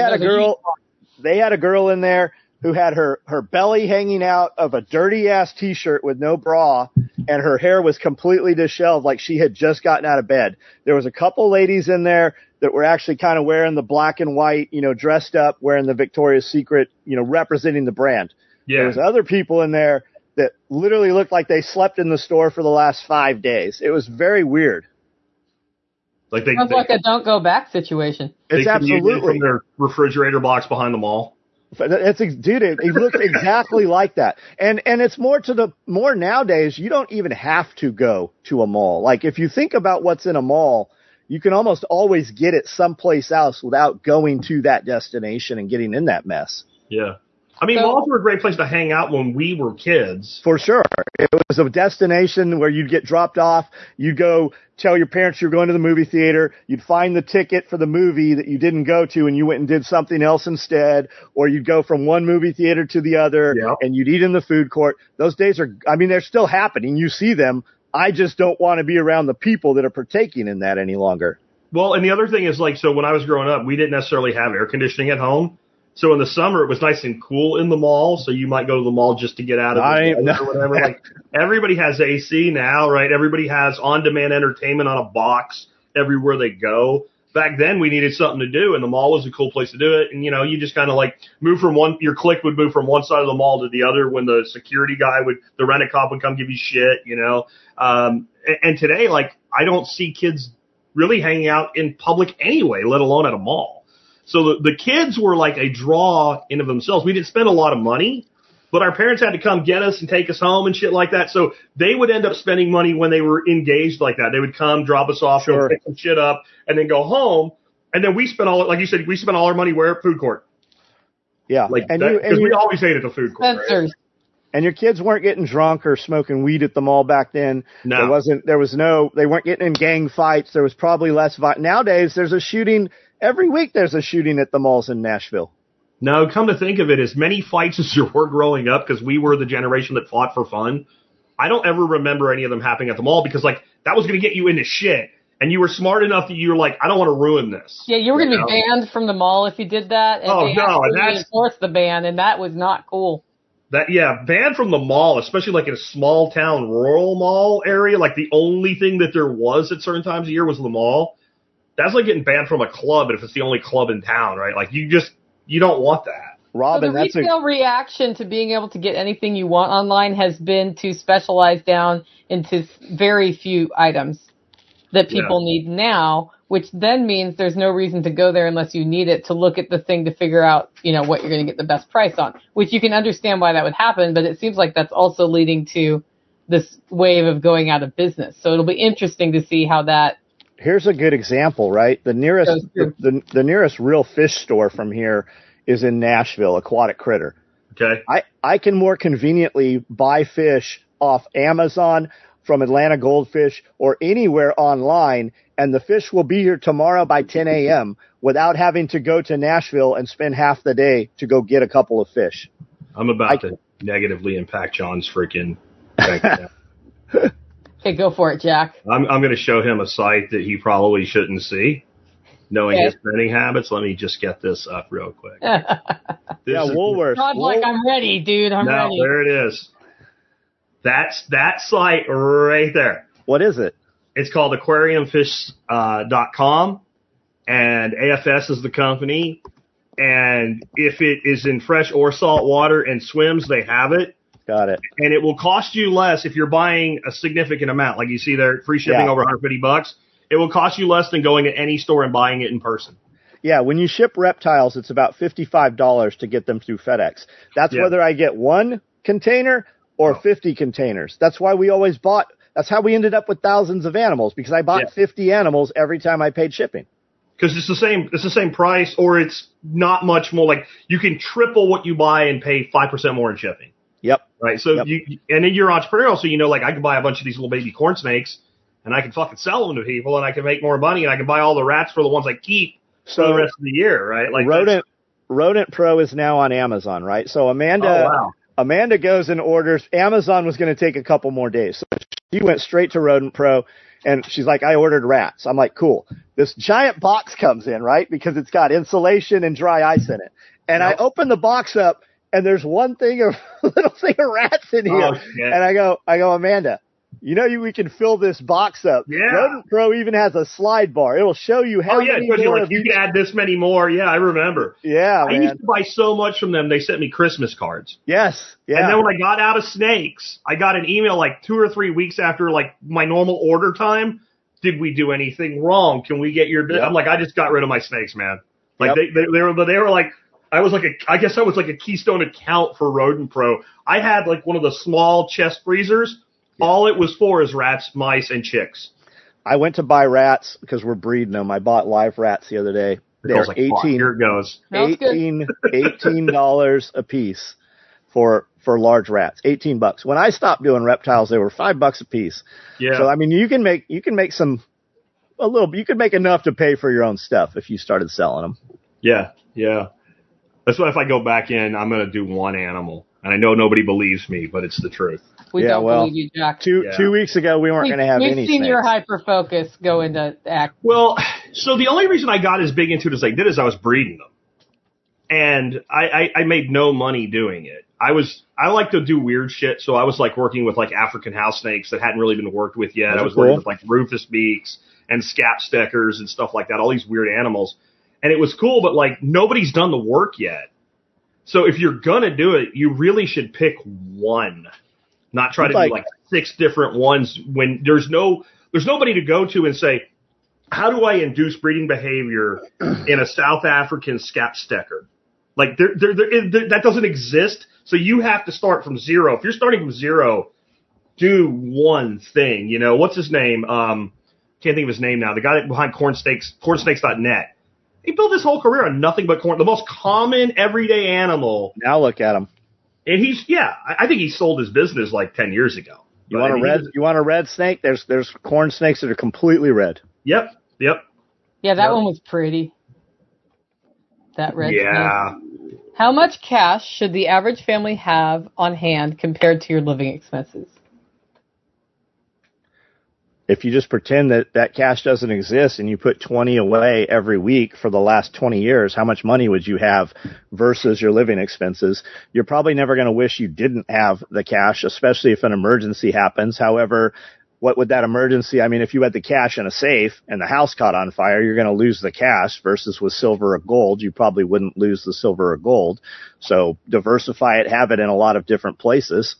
[SPEAKER 4] a girl in there who had her belly hanging out of a dirty ass t-shirt with no bra, and her hair was completely disheveled like she had just gotten out of bed. There was a couple ladies in there that were actually kind of wearing the black and white, dressed up, wearing the Victoria's Secret, representing the brand. Yeah. There was other people in there that literally looked like they slept in the store for the last 5 days. It was very weird.
[SPEAKER 3] Like
[SPEAKER 2] Sounds like a don't go back situation.
[SPEAKER 3] they
[SPEAKER 4] It's
[SPEAKER 3] commute in
[SPEAKER 4] absolutely.
[SPEAKER 3] from their refrigerator box behind the mall.
[SPEAKER 4] Dude, it looks exactly like that. And it's more nowadays, you don't even have to go to a mall. Like if you think about what's in a mall, you can almost always get it someplace else without going to that destination and getting in that mess.
[SPEAKER 3] Yeah. I mean,
[SPEAKER 2] So-
[SPEAKER 3] malls were a great place to hang out when we were kids.
[SPEAKER 4] For sure. It was a destination where you'd get dropped off. You'd go tell your parents you're going to the movie theater. You'd find the ticket for the movie that you didn't go to and you went and did something else instead. Or you'd go from one movie theater to the other and you'd eat in the food court. Those days they're still happening. You see them. I just don't want to be around the people that are partaking in that any longer.
[SPEAKER 3] Well, and the other thing is so when I was growing up, we didn't necessarily have air conditioning at home. So in the summer, it was nice and cool in the mall. So you might go to the mall just to get out of the weather or whatever. Like everybody has AC now, right? Everybody has on-demand entertainment on a box everywhere they go. Back then, we needed something to do, and the mall was a cool place to do it. And you just kind of move from your clique would move from one side of the mall to the other when the security guy the rent-a-cop would come give you shit, And today, I don't see kids really hanging out in public anyway, let alone at a mall. So the kids were like a draw in of themselves. We didn't spend a lot of money, but our parents had to come get us and take us home and shit like that. So they would end up spending money when they were engaged like that. They would come, drop us off, go pick some shit up, and then go home. And then we spent like you said, we spent all our money where? Food court.
[SPEAKER 4] Yeah.
[SPEAKER 3] Because we always hated the food court.
[SPEAKER 2] Spencer's.
[SPEAKER 3] Right?
[SPEAKER 4] And your kids weren't getting drunk or smoking weed at the mall back then.
[SPEAKER 3] No.
[SPEAKER 4] They weren't getting in gang fights. There was probably less nowadays there's a shooting. Every week there's a shooting at the malls in Nashville.
[SPEAKER 3] No, come to think of it, as many fights as there were growing up, because we were the generation that fought for fun, I don't ever remember any of them happening at the mall because, that was going to get you into shit. And you were smart enough that you were like, I don't want to ruin this.
[SPEAKER 2] Yeah, you were going to be banned from the mall if you did that. And they enforced the ban, and that was not cool.
[SPEAKER 3] Banned from the mall, especially in a small town rural mall area, the only thing that there was at certain times of year was the mall. That's like getting banned from a club if it's the only club in town, right? You don't want that.
[SPEAKER 4] Robin,
[SPEAKER 2] so the retail reaction to being able to get anything you want online has been to specialize down into very few items that people need now, which then means there's no reason to go there unless you need it to look at the thing to figure out, what you're going to get the best price on, which you can understand why that would happen, but it seems like that's also leading to this wave of going out of business. So it'll be interesting to see how that.
[SPEAKER 4] Here's a good example, right? The nearest the nearest real fish store from here is in Nashville, Aquatic Critter.
[SPEAKER 3] Okay.
[SPEAKER 4] I can more conveniently buy fish off Amazon, from Atlanta Goldfish, or anywhere online, and the fish will be here tomorrow by 10 a.m. without having to go to Nashville and spend half the day to go get a couple of fish.
[SPEAKER 3] I'm about to negatively impact John's freaking bank account.
[SPEAKER 2] Okay, go for it, Jack.
[SPEAKER 3] I'm going to show him a site that he probably shouldn't see, knowing his spending habits. Let me just get this up real quick.
[SPEAKER 4] Woolworths.
[SPEAKER 2] Todd's like, I'm ready, dude. I'm ready.
[SPEAKER 3] There it is. That's that site right there.
[SPEAKER 4] What is it?
[SPEAKER 3] It's called aquariumfish.com, and AFS is the company. And if it is in fresh or salt water and swims, they have it.
[SPEAKER 4] Got it.
[SPEAKER 3] And it will cost you less if you're buying a significant amount. Like you see there, free shipping over $150. It will cost you less than going to any store and buying it in person.
[SPEAKER 4] Yeah, when you ship reptiles, it's about $55 to get them through FedEx. That's whether I get one container or 50 containers. That's why we always bought. That's how we ended up with thousands of animals, because I bought 50 animals every time I paid shipping.
[SPEAKER 3] Because it's the same price, or it's not much more. Like you can triple what you buy and pay 5% more in shipping.
[SPEAKER 4] Yep.
[SPEAKER 3] Right. So and then you're entrepreneurial, so I can buy a bunch of these little baby corn snakes, and I can fucking sell them to people, and I can make more money, and I can buy all the rats for the ones I keep for the rest of the year. Right. Like
[SPEAKER 4] Rodent Pro is now on Amazon. Right. So Amanda goes and orders. Amazon was going to take a couple more days, so she went straight to Rodent Pro. And she's like, I ordered rats. I'm like, cool. This giant box comes in, right? Because it's got insulation and dry ice in it. And I open the box up, and there's little thing of rats in here. And I go, Amanda, we can fill this box up.
[SPEAKER 3] Yeah.
[SPEAKER 4] Rodent Pro even has a slide bar. It'll show you how many more.
[SPEAKER 3] You can add this many more. Yeah, I remember.
[SPEAKER 4] Yeah,
[SPEAKER 3] I used to buy so much from them. They sent me Christmas cards.
[SPEAKER 4] Yes. Yeah.
[SPEAKER 3] And then when I got out of snakes, I got an email 2 or 3 weeks after my normal order time. Did we do anything wrong? Can we get your?
[SPEAKER 4] Yep.
[SPEAKER 3] I'm like, I just got rid of my snakes, man. Like
[SPEAKER 4] Yep.
[SPEAKER 3] they were like, I guess I was like a Keystone account for Rodent Pro. I had like one of the small chest freezers. All it was for is rats, mice, and chicks.
[SPEAKER 4] I went to buy rats because we're breeding them. I bought live rats the other day.
[SPEAKER 3] I
[SPEAKER 4] They're
[SPEAKER 3] was like, fuck, here it goes.
[SPEAKER 2] Sounds good.
[SPEAKER 4] $18 a piece for large rats. $18. When I stopped doing reptiles, they were $5 a piece.
[SPEAKER 3] Yeah.
[SPEAKER 4] So I mean, you can make you could make enough to pay for your own stuff if you started selling them.
[SPEAKER 3] Yeah. Yeah. That's why if I go back in, I'm going to do one animal. And I know nobody believes me, but it's the truth.
[SPEAKER 2] We
[SPEAKER 4] Yeah,
[SPEAKER 2] don't
[SPEAKER 4] well,
[SPEAKER 2] believe you, Jack.
[SPEAKER 4] Two weeks ago, we weren't going to have any
[SPEAKER 2] We've seen your
[SPEAKER 4] snakes.
[SPEAKER 2] hyper focus go into act.
[SPEAKER 3] Well, so the only reason I got as big into it as I did is I was breeding them. And I made no money doing it. I like to do weird shit, so I was like working with like African house snakes that hadn't really been worked with yet.
[SPEAKER 4] That's
[SPEAKER 3] I was
[SPEAKER 4] cool.
[SPEAKER 3] working with like rufous beaks and scap steckers and stuff like that, all these weird animals. And it was cool, but like nobody's done the work yet. So if you're gonna do it, you really should pick one, not try to do like 6 different ones when there's nobody to go to and say, how do I induce breeding behavior in a South African scap stecker? Like that doesn't exist. So you have to start from zero. If you're starting from zero, do one thing. You know, what's his name? Can't think of his name now. The guy behind cornsnakes.net. He built his whole career on nothing but corn, the most common everyday animal.
[SPEAKER 4] Now look at them.
[SPEAKER 3] And I think he sold his business like 10 years ago.
[SPEAKER 4] You want a red snake? There's corn snakes that are completely red.
[SPEAKER 3] Yep.
[SPEAKER 2] Yeah, that one was pretty. That red
[SPEAKER 3] Yeah.
[SPEAKER 2] snake. How much cash should the average family have on hand compared to your living expenses?
[SPEAKER 4] If you just pretend that cash doesn't exist and you put 20 away every week for the last 20 years, how much money would you have versus your living expenses? You're probably never going to wish you didn't have the cash, especially if an emergency happens. However, what would that emergency? I mean, if you had the cash in a safe and the house caught on fire, you're going to lose the cash versus with silver or gold. You probably wouldn't lose the silver or gold. So diversify it, have it in a lot of different places.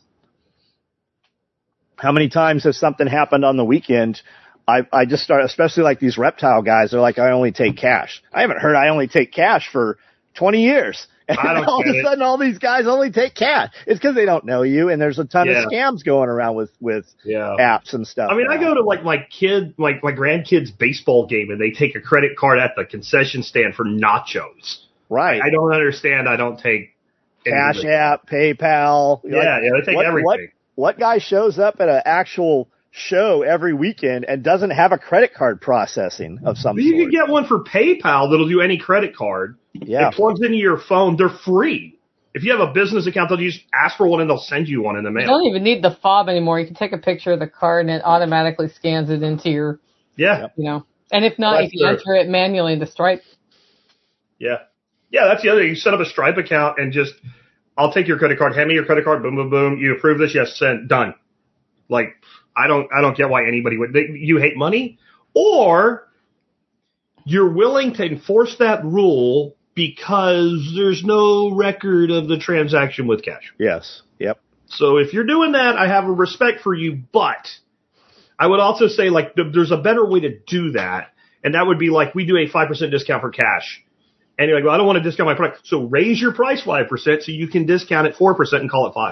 [SPEAKER 4] How many times has something happened on the weekend? I just start, especially like these reptile guys, they're like, I only take cash. I haven't heard I only take cash for 20 years. And
[SPEAKER 3] I don't
[SPEAKER 4] all of
[SPEAKER 3] get
[SPEAKER 4] a
[SPEAKER 3] it.
[SPEAKER 4] sudden, all these guys only take cash. It's because they don't know you, and there's a ton of scams going around with
[SPEAKER 3] Yeah.
[SPEAKER 4] apps and stuff.
[SPEAKER 3] I mean, I go to like my grandkid's baseball game and they take a credit card at the concession stand for nachos.
[SPEAKER 4] Right.
[SPEAKER 3] I don't understand. I don't take
[SPEAKER 4] Cash
[SPEAKER 3] anything.
[SPEAKER 4] App, PayPal.
[SPEAKER 3] Yeah, they take everything.
[SPEAKER 4] What guy shows up at an actual show every weekend and doesn't have a credit card processing of some
[SPEAKER 3] But you
[SPEAKER 4] sort?
[SPEAKER 3] can get one for PayPal that'll do any credit card.
[SPEAKER 4] Yeah.
[SPEAKER 3] It plugs into your phone. They're free. If you have a business account, they'll just ask for one and they'll send you one in the
[SPEAKER 2] You
[SPEAKER 3] mail.
[SPEAKER 2] don't even need the fob anymore. You can take a picture of the card and it automatically scans it into your,
[SPEAKER 3] Yeah.
[SPEAKER 2] you know. And if not,
[SPEAKER 3] That's
[SPEAKER 2] you can
[SPEAKER 3] true.
[SPEAKER 2] enter it manually into Stripe.
[SPEAKER 3] Yeah. Yeah, that's the other thing. You set up a Stripe account and just, I'll take your credit card, hand me your credit card, boom, boom, boom. You approve this, yes, send, done. Like, I don't get why anybody would, you hate money or you're willing to enforce that rule because there's no record of the transaction with cash.
[SPEAKER 4] Yes. Yep.
[SPEAKER 3] So if you're doing that, I have a respect for you, but I would also say like there's a better way to do that. And that would be like, we do a 5% discount for cash. And you're like, well, I don't want to discount my product. So raise your price 5% so you can discount it 4% and call it 5.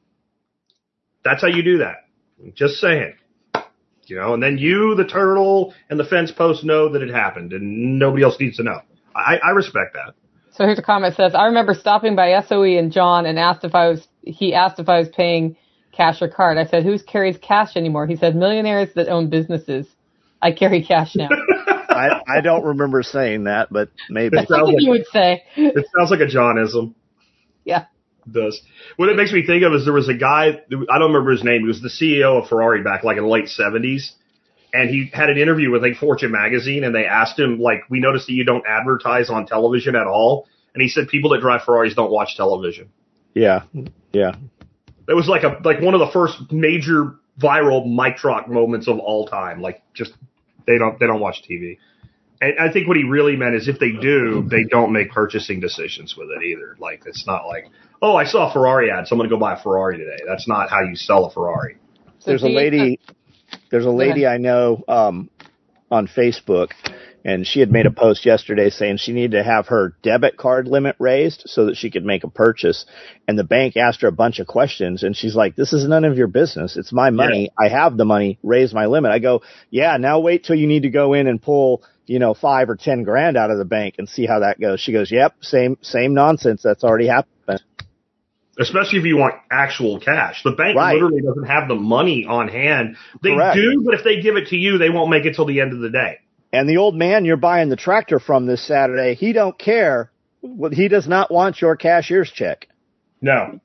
[SPEAKER 3] That's how you do that. Just saying. You know, and then you, the turtle, and the fence post know that it happened and nobody else needs to know. I respect that.
[SPEAKER 2] So here's a comment that says, I remember stopping by SOE and John and he asked if I was paying cash or card. I said, who carries cash anymore? He said, millionaires that own businesses. I carry cash now.
[SPEAKER 4] I don't remember saying that, but maybe.
[SPEAKER 2] That's something you would say.
[SPEAKER 3] It sounds like a Johnism.
[SPEAKER 2] Yeah.
[SPEAKER 3] It does. What it makes me think of is there was a guy, I don't remember his name, he was the CEO of Ferrari back like in the late 70s. And he had an interview with like Fortune magazine and they asked him, like, we noticed that you don't advertise on television at all. And he said people that drive Ferraris don't watch television.
[SPEAKER 4] Yeah. Yeah.
[SPEAKER 3] It was like one of the first major viral mic drop moments of all time. Like just, they don't watch TV. And I think what he really meant is if they do, they don't make purchasing decisions with it either. Like it's not like, oh, I saw a Ferrari ad, so I'm going to go buy a Ferrari today. That's not how you sell a Ferrari.
[SPEAKER 2] So
[SPEAKER 4] There's a lady I know, on Facebook, and she had made a post yesterday saying she needed to have her debit card limit raised so that she could make a purchase. And the bank asked her a bunch of questions, and she's like, this is none of your business. It's my money. Yeah. I have the money. Raise my limit. I go, yeah, now wait till you need to go in and pull, $5 or $10,000 out of the bank and see how that goes. She goes, yep, same nonsense. That's already happened.
[SPEAKER 3] Especially if you want actual cash. The bank literally doesn't have the money on hand. They
[SPEAKER 4] Correct.
[SPEAKER 3] do, but if they give it to you, they won't make it till the end of the day.
[SPEAKER 4] And the old man you're buying the tractor from this Saturday, he don't care. He does not want your cashier's check.
[SPEAKER 3] No,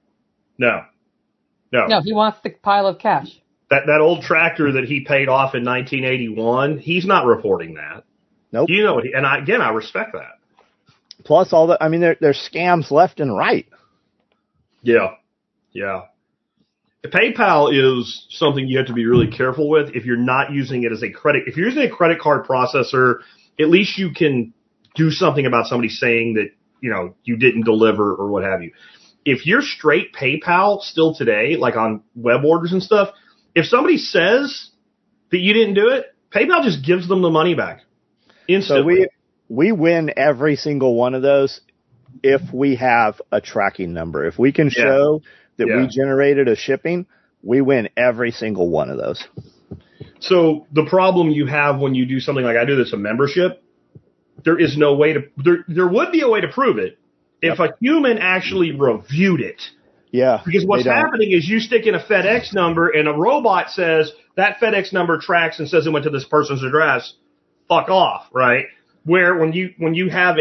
[SPEAKER 2] he wants the pile of cash.
[SPEAKER 3] That old tractor that he paid off in 1981, he's not reporting that.
[SPEAKER 4] Nope.
[SPEAKER 3] And I respect that.
[SPEAKER 4] Plus there's scams left and right.
[SPEAKER 3] Yeah. PayPal is something you have to be really careful with if you're not using it as a credit. If you're using a credit card processor, at least you can do something about somebody saying that, you didn't deliver or what have you. If you're straight PayPal still today, like on web orders and stuff, if somebody says that you didn't do it, PayPal just gives them the money back instantly.
[SPEAKER 4] So we win every single one of those if we have a tracking number. If we can show that we generated a shipping, we win every single one of those.
[SPEAKER 3] So the problem you have when you do something like I do this, a membership, there is no way to, there would be a way to prove it if a human actually reviewed it.
[SPEAKER 4] Yeah.
[SPEAKER 3] Because what's happening is you stick in a FedEx number and a robot says that FedEx number tracks and says it went to this person's address. Fuck off, right? Where when you have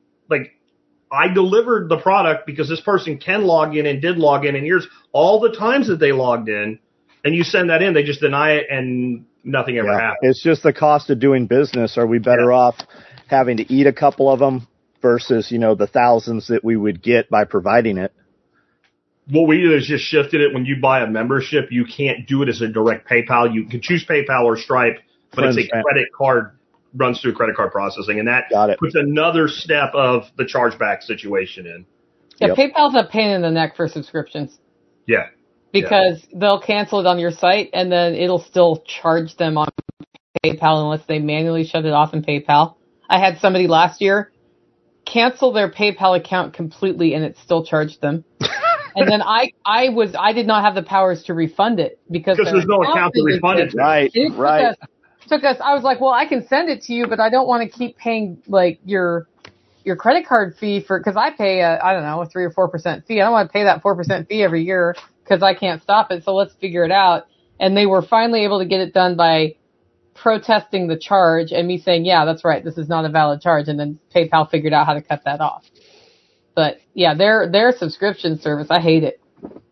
[SPEAKER 3] I delivered the product because this person can log in and did log in, and here's all the times that they logged in, and you send that in, they just deny it and nothing ever happens.
[SPEAKER 4] It's just the cost of doing business. Are we better off having to eat a couple of them versus, the thousands that we would get by providing it?
[SPEAKER 3] What we did is just shifted it. When you buy a membership, you can't do it as a direct PayPal. You can choose PayPal or Stripe, but it's a credit card, runs through credit card processing, and that puts another step of the chargeback situation in.
[SPEAKER 2] Yeah, PayPal's a pain in the neck for subscriptions.
[SPEAKER 3] Yeah.
[SPEAKER 2] Because they'll cancel it on your site, and then it'll still charge them on PayPal unless they manually shut it off in PayPal. I had somebody last year cancel their PayPal account completely, and it still charged them. And then I did not have the powers to refund it because
[SPEAKER 3] there's no account to refund it.
[SPEAKER 4] Right.
[SPEAKER 2] Took us. I was like, well, I can send it to you, but I don't want to keep paying your credit card fee because I pay a 3 or 4% fee. I don't want to pay that 4% fee every year because I can't stop it. So let's figure it out. And they were finally able to get it done by protesting the charge and me saying, yeah, that's right, this is not a valid charge. And then PayPal figured out how to cut that off. But yeah, their subscription service, I hate it.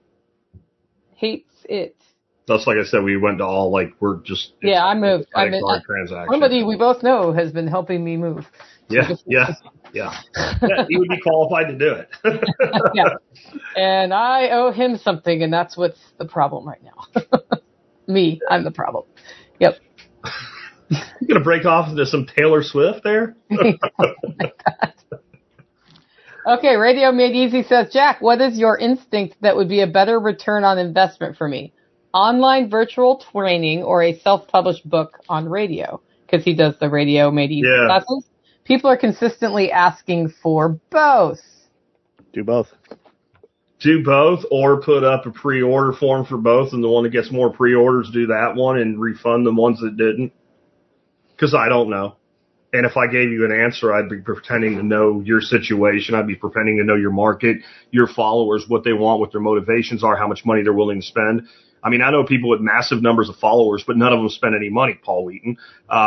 [SPEAKER 2] Hates it.
[SPEAKER 3] That's like I said, we went to all we're just.
[SPEAKER 2] Yeah, I moved. Somebody we both know has been helping me move.
[SPEAKER 3] Yeah. He would be qualified to do it.
[SPEAKER 2] Yeah. And I owe him something, and that's what's the problem right now. Me, I'm the problem. Yep.
[SPEAKER 3] You're going to break off into some Taylor Swift there?
[SPEAKER 2] Okay, Radio Made Easy says, Jack, what is your instinct that would be a better return on investment for me? Online virtual training or a self-published book on radio? Because he does the Radio Made Easy classes. People are consistently asking for both.
[SPEAKER 4] Do both.
[SPEAKER 3] Do both, or put up a pre-order form for both, and the one that gets more pre-orders, do that one and refund the ones that didn't. Because I don't know. And if I gave you an answer, I'd be pretending to know your situation. I'd be pretending to know your market, your followers, what they want, what their motivations are, how much money they're willing to spend. I mean, I know people with massive numbers of followers, but none of them spend any money, Paul Wheaton.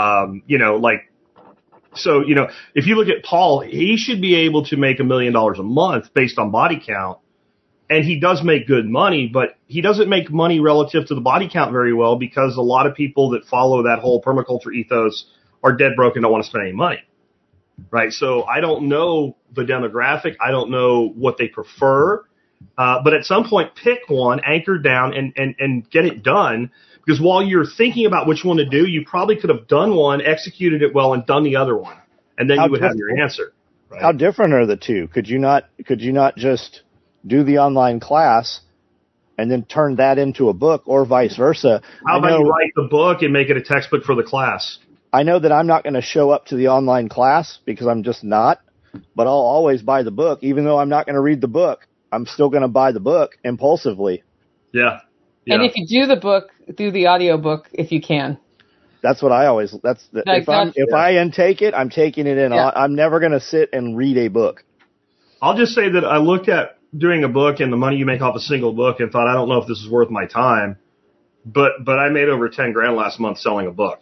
[SPEAKER 3] So, if you look at Paul, he should be able to make $1 million a month based on body count. And he does make good money, but he doesn't make money relative to the body count very well because a lot of people that follow that whole permaculture ethos are dead broke and don't want to spend any money. Right? So I don't know the demographic. I don't know what they prefer. But at some point, pick one, anchor down, and get it done. Because while you're thinking about which one to do, you probably could have done one, executed it well, and done the other one. And then you would have your answer. Right?
[SPEAKER 4] How different are the two? Could you not just do the online class and then turn that into a book, or vice versa?
[SPEAKER 3] How about you write the book and make it a textbook for the class?
[SPEAKER 4] I know that I'm not going to show up to the online class because I'm just not, but I'll always buy the book. Even though I'm not going to read the book, I'm still going to buy the book impulsively.
[SPEAKER 3] Yeah.
[SPEAKER 2] And if you do the book, do the audio book if you can.
[SPEAKER 4] That's what I always, if I intake it, I'm taking it in.
[SPEAKER 2] Yeah.
[SPEAKER 4] I'm never going to sit and read a book.
[SPEAKER 3] I'll just say that I looked at doing a book and the money you make off a single book and thought, I don't know if this is worth my time. But I made over 10 grand last month selling a book.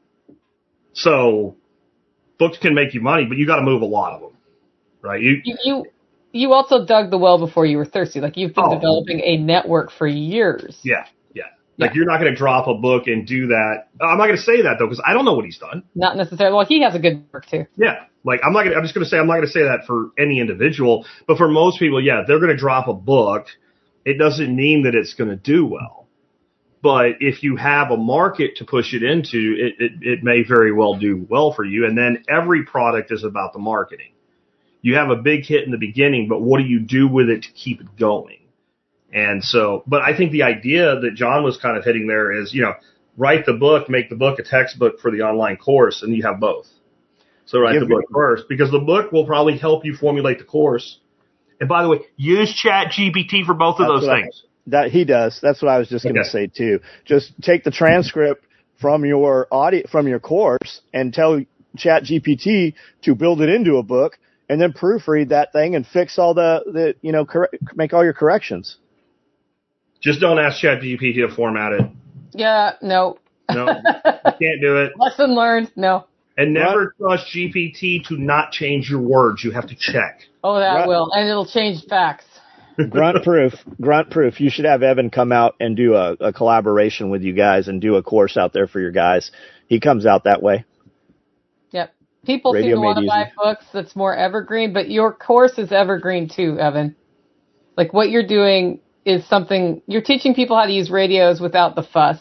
[SPEAKER 3] So books can make you money, but you got to move a lot of them, right?
[SPEAKER 2] You also dug the well before you were thirsty. Like you've been developing a network for years.
[SPEAKER 3] Yeah. Like you're not going to drop a book and do that. I'm not going to say that though, because I don't know what he's done.
[SPEAKER 2] Not necessarily. Well, he has a good work too.
[SPEAKER 3] Yeah. Like I'm just going to say, I'm not going to say that for any individual, but for most people, yeah, they're going to drop a book. It doesn't mean that it's going to do well. But if you have a market to push it into, it may very well do well for you. And then every product is about the marketing. You have a big hit in the beginning, but what do you do with it to keep it going? And so, but I think the idea that John was kind of hitting there is, write the book, make the book a textbook for the online course, and you have both. So write the book first, because the book will probably help you formulate the course. And by the way, use ChatGPT for both of those things.
[SPEAKER 4] That he does. That's what I was just going to say too. Just take the transcript from your course and tell ChatGPT to build it into a book, and then proofread that thing and fix all make all your corrections.
[SPEAKER 3] Just don't ask ChatGPT to format it.
[SPEAKER 2] Yeah, no.
[SPEAKER 3] No, you can't do it.
[SPEAKER 2] Lesson learned, no.
[SPEAKER 3] And never trust GPT to not change your words. You have to check.
[SPEAKER 2] Oh, that will. And it'll change facts.
[SPEAKER 4] Grunt proof. You should have Evan come out and do a collaboration with you guys and do a course out there for your guys. He comes out that way.
[SPEAKER 2] Yep. People seem to want to buy books that's more evergreen, but your course is evergreen too, Evan. Like what you're doing is something, you're teaching people how to use radios without the fuss,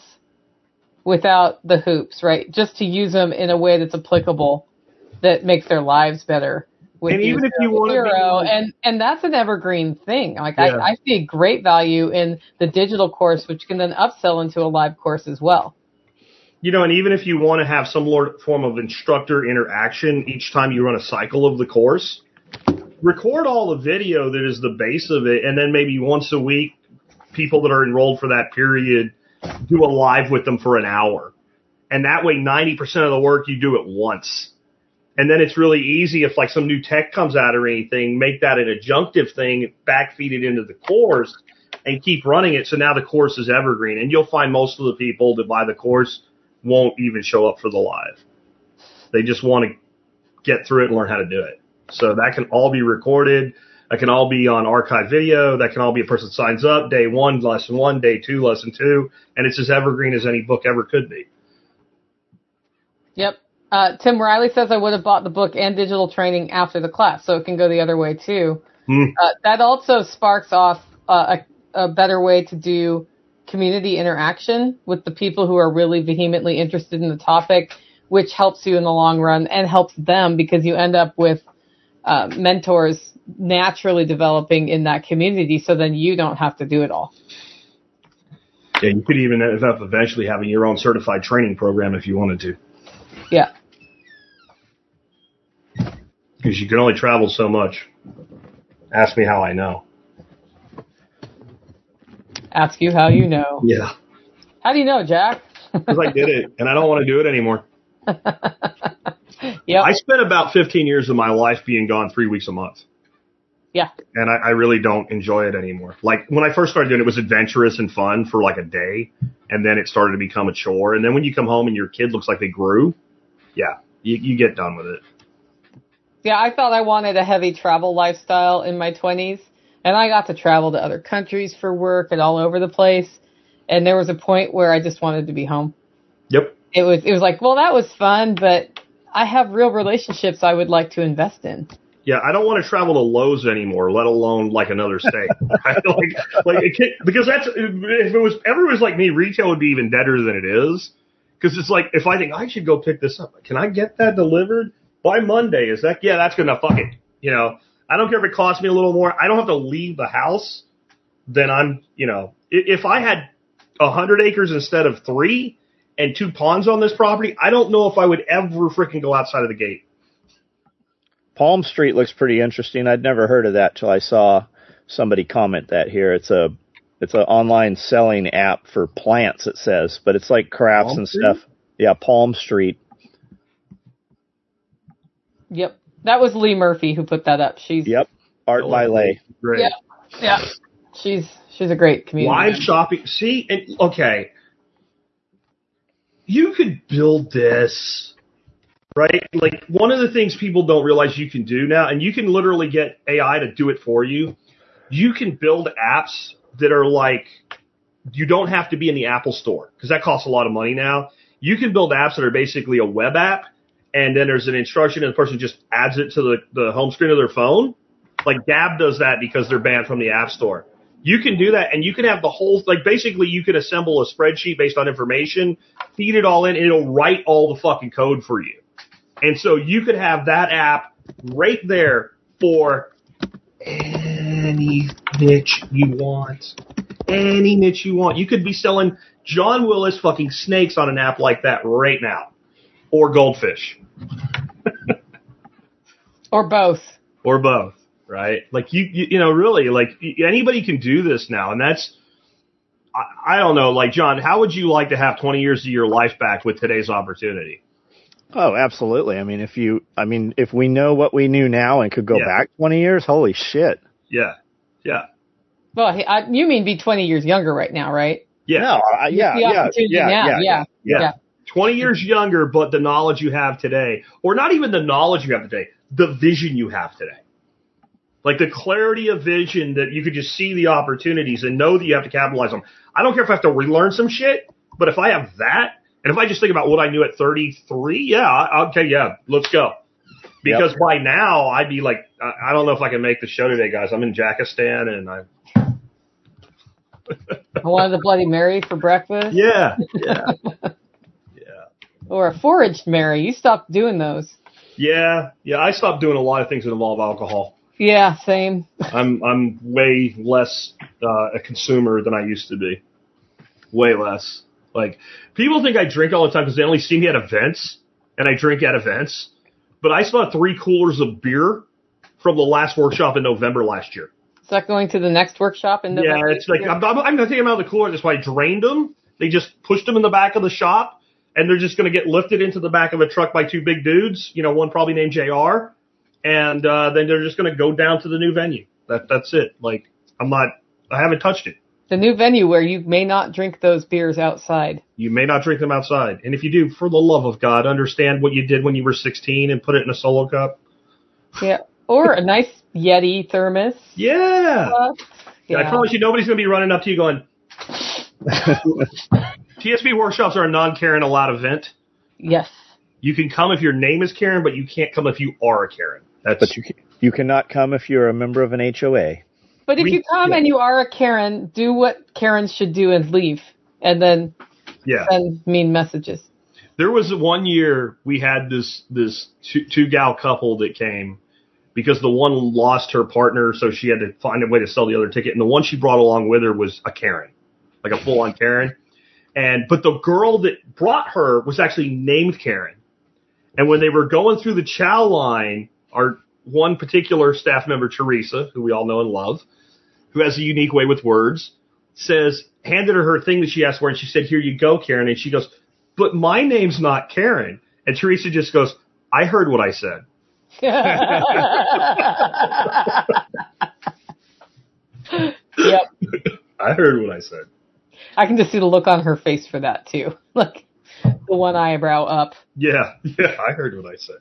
[SPEAKER 2] without the hoops, right? Just to use them in a way that's applicable, that makes their lives better.
[SPEAKER 3] And even if you want
[SPEAKER 2] to and that's an evergreen thing. Like I see great value in the digital course, which can then upsell into a live course as well.
[SPEAKER 3] And even if you want to have some form of instructor interaction each time you run a cycle of the course, record all the video that is the base of it, and then maybe once a week, people that are enrolled for that period do a live with them for an hour. And that way, 90% of the work you do at once. And then it's really easy if like some new tech comes out or anything, make that an adjunctive thing, backfeed it into the course and keep running it. So now the course is evergreen, and you'll find most of the people that buy the course won't even show up for the live. They just want to get through it and learn how to do it. So that can all be recorded. That can all be on archive video. That can all be a person signs up, day 1, lesson 1, day 2, lesson 2. And it's as evergreen as any book ever could be.
[SPEAKER 2] Yep. Tim Riley says I would have bought the book and digital training after the class, so it can go the other way too. That also sparks off a better way to do community interaction with the people who are really vehemently interested in the topic, which helps you in the long run and helps them because you end up with mentors naturally developing in that community, so then you don't have to do it all.
[SPEAKER 3] Yeah, you could even end up eventually having your own certified training program if you wanted to.
[SPEAKER 2] Yeah.
[SPEAKER 3] Because you can only travel so much. Ask me how I know.
[SPEAKER 2] Ask you how you know.
[SPEAKER 3] Yeah.
[SPEAKER 2] How do you know, Jack?
[SPEAKER 3] Because I did it, and I don't want to do it anymore.
[SPEAKER 2] Yep.
[SPEAKER 3] I spent about 15 years of my life being gone 3 weeks a month.
[SPEAKER 2] Yeah.
[SPEAKER 3] And I really don't enjoy it anymore. Like, when I first started doing it, it was adventurous and fun for like a day, and then it started to become a chore. And then when you come home and your kid looks like they grew, yeah, you get done with it.
[SPEAKER 2] Yeah, I thought I wanted a heavy travel lifestyle in my 20s, and I got to travel to other countries for work and all over the place. And there was a point where I just wanted to be home.
[SPEAKER 3] Yep.
[SPEAKER 2] It was like, well, that was fun, but I have real relationships I would like to invest in.
[SPEAKER 3] Yeah, I don't want to travel to Lowe's anymore, let alone like another state. Because if everyone was like me, retail would be even deader than it is. Because it's like, if I think I should go pick this up, can I get that delivered by Monday? That's gonna fuck it. I don't care if it costs me a little more. I don't have to leave the house. Then if I had 100 acres instead of 3, and 2 ponds on this property, I don't know if I would ever freaking go outside of the gate.
[SPEAKER 4] Palm Street looks pretty interesting. I'd never heard of that till I saw somebody comment that here. It's an online selling app for plants, it says, but it's like crafts
[SPEAKER 3] Palm
[SPEAKER 4] and
[SPEAKER 3] Street?
[SPEAKER 4] stuff. Yeah, Palm Street.
[SPEAKER 2] Yep. That was Lee Murphy who put that up. She's
[SPEAKER 4] Yep. Art by Lay.
[SPEAKER 3] Great.
[SPEAKER 2] Yeah. Yeah. She's a great community.
[SPEAKER 3] Live
[SPEAKER 2] member.
[SPEAKER 3] shopping. See, and okay. You could build this, right? Like, one of the things people don't realize you can do now, and you can literally get AI to do it for you. You can build apps that are like, you don't have to be in the Apple Store, because that costs a lot of money now. You can build apps that are basically a web app, and then there's an instruction, and the person just adds it to the home screen of their phone. Like, Gab does that because they're banned from the App Store. You can do that, and you can have the whole, like, basically you can assemble a spreadsheet based on information, feed it all in, and it'll write all the fucking code for you. And so you could have that app right there for any niche you want. Any niche you want. You could be selling John Willis fucking snakes on an app like that right now. Or goldfish.
[SPEAKER 2] Or both.
[SPEAKER 3] Or both. Right? Like, you know, really, like, anybody can do this now, and that's, I don't know, like, John, how would you like to have 20 years of your life back with today's opportunity?
[SPEAKER 4] Oh, absolutely. I mean, if we know what we knew now and could go back 20 years, holy shit.
[SPEAKER 3] Yeah. Yeah.
[SPEAKER 2] Well, you mean be 20 years younger right now, right?
[SPEAKER 3] Yeah.
[SPEAKER 4] No,
[SPEAKER 2] Yeah.
[SPEAKER 3] 20 years younger, but the knowledge you have today, or not even the knowledge you have today, the vision you have today. Like, the clarity of vision that you could just see the opportunities and know that you have to capitalize on them. I don't care if I have to relearn some shit, but if I have that, and if I just think about what I knew at 33, let's go. Because by now, I'd be like, I don't know if I can make the show today, guys. I'm in Jakistan, and I
[SPEAKER 2] wanted a Bloody Mary for breakfast.
[SPEAKER 3] Yeah.
[SPEAKER 2] Or a foraged Mary. You stopped doing those.
[SPEAKER 3] Yeah. I stopped doing a lot of things that involve alcohol.
[SPEAKER 2] Yeah, same.
[SPEAKER 3] I'm way less a consumer than I used to be. Way less. Like, people think I drink all the time because they only see me at events, and I drink at events. But I still have 3 coolers of beer from the last workshop in November last year.
[SPEAKER 2] Is that going to the next workshop in November?
[SPEAKER 3] Yeah, it's like, I'm going to take them out of the cooler. That's why I drained them. They just pushed them in the back of the shop, and they're just going to get lifted into the back of a truck by 2 big dudes, you know, one probably named JR. And then they're just going to go down to the new venue. That's it. Like, I haven't touched it.
[SPEAKER 2] The new venue where you may not drink those beers outside.
[SPEAKER 3] You may not drink them outside. And if you do, for the love of God, understand what you did when you were 16 and put it in a Solo cup.
[SPEAKER 2] Yeah. Or a nice Yeti thermos.
[SPEAKER 3] Yeah.
[SPEAKER 2] Yeah.
[SPEAKER 3] I promise you, nobody's going to be running up to you going, TSP workshops are a non-Karen allowed event.
[SPEAKER 2] Yes.
[SPEAKER 3] You can come if your name is Karen, but you can't come if you are a Karen.
[SPEAKER 4] But you cannot come if you're a member of an HOA.
[SPEAKER 2] But if you come and you are a Karen, do what Karens should do and leave. And then send mean messages.
[SPEAKER 3] There was one year we had this two gal couple that came because the one lost her partner, so she had to find a way to sell the other ticket. And the one she brought along with her was a Karen, like a full-on Karen. But the girl that brought her was actually named Karen. And when they were going through the chow line, our one particular staff member, Teresa, who we all know and love, who has a unique way with words, handed her thing that she asked for, and she said, "Here you go, Karen." And she goes, "But my name's not Karen." And Teresa just goes, "I heard what I said."
[SPEAKER 2] Yep.
[SPEAKER 3] I heard what I said.
[SPEAKER 2] I can just see the look on her face for that, too. Like, the one eyebrow up.
[SPEAKER 3] Yeah, I heard what I said.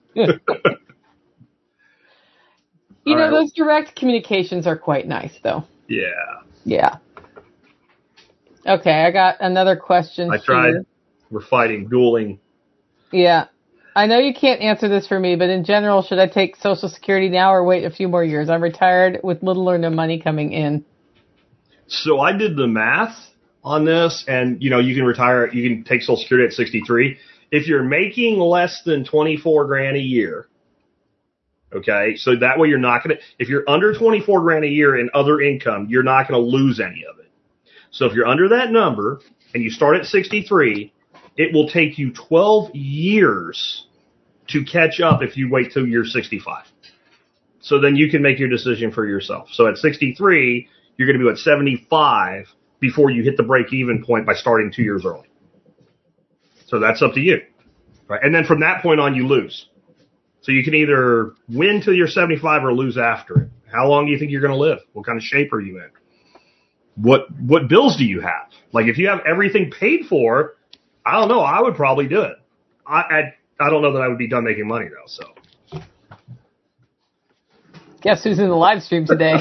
[SPEAKER 2] You know, those direct communications are quite nice, though.
[SPEAKER 3] Yeah.
[SPEAKER 2] Okay, I got another question.
[SPEAKER 3] I tried. We're fighting, dueling.
[SPEAKER 2] Yeah. I know you can't answer this for me, but in general, should I take Social Security now or wait a few more years? I'm retired with little or no money coming in.
[SPEAKER 3] So I did the math on this, and, you know, you can retire, you can take Social Security at 63. If you're making less than 24 grand a year, okay, so that way you're not going to, if you're under 24 grand a year in other income, you're not going to lose any of it. So if you're under that number and you start at 63, it will take you 12 years to catch up if you wait till you're 65. So then you can make your decision for yourself. So at 63, you're going to be at 75 before you hit the break-even point by starting 2 years early. So that's up to you. Right? And then from that point on, you lose. So you can either win till you're 75 or lose after it. How long do you think you're going to live? What kind of shape are you in? What bills do you have? Like if you have everything paid for, I don't know. I would probably do it. I don't know that I would be done making money though. So
[SPEAKER 2] Guess who's in the live stream today?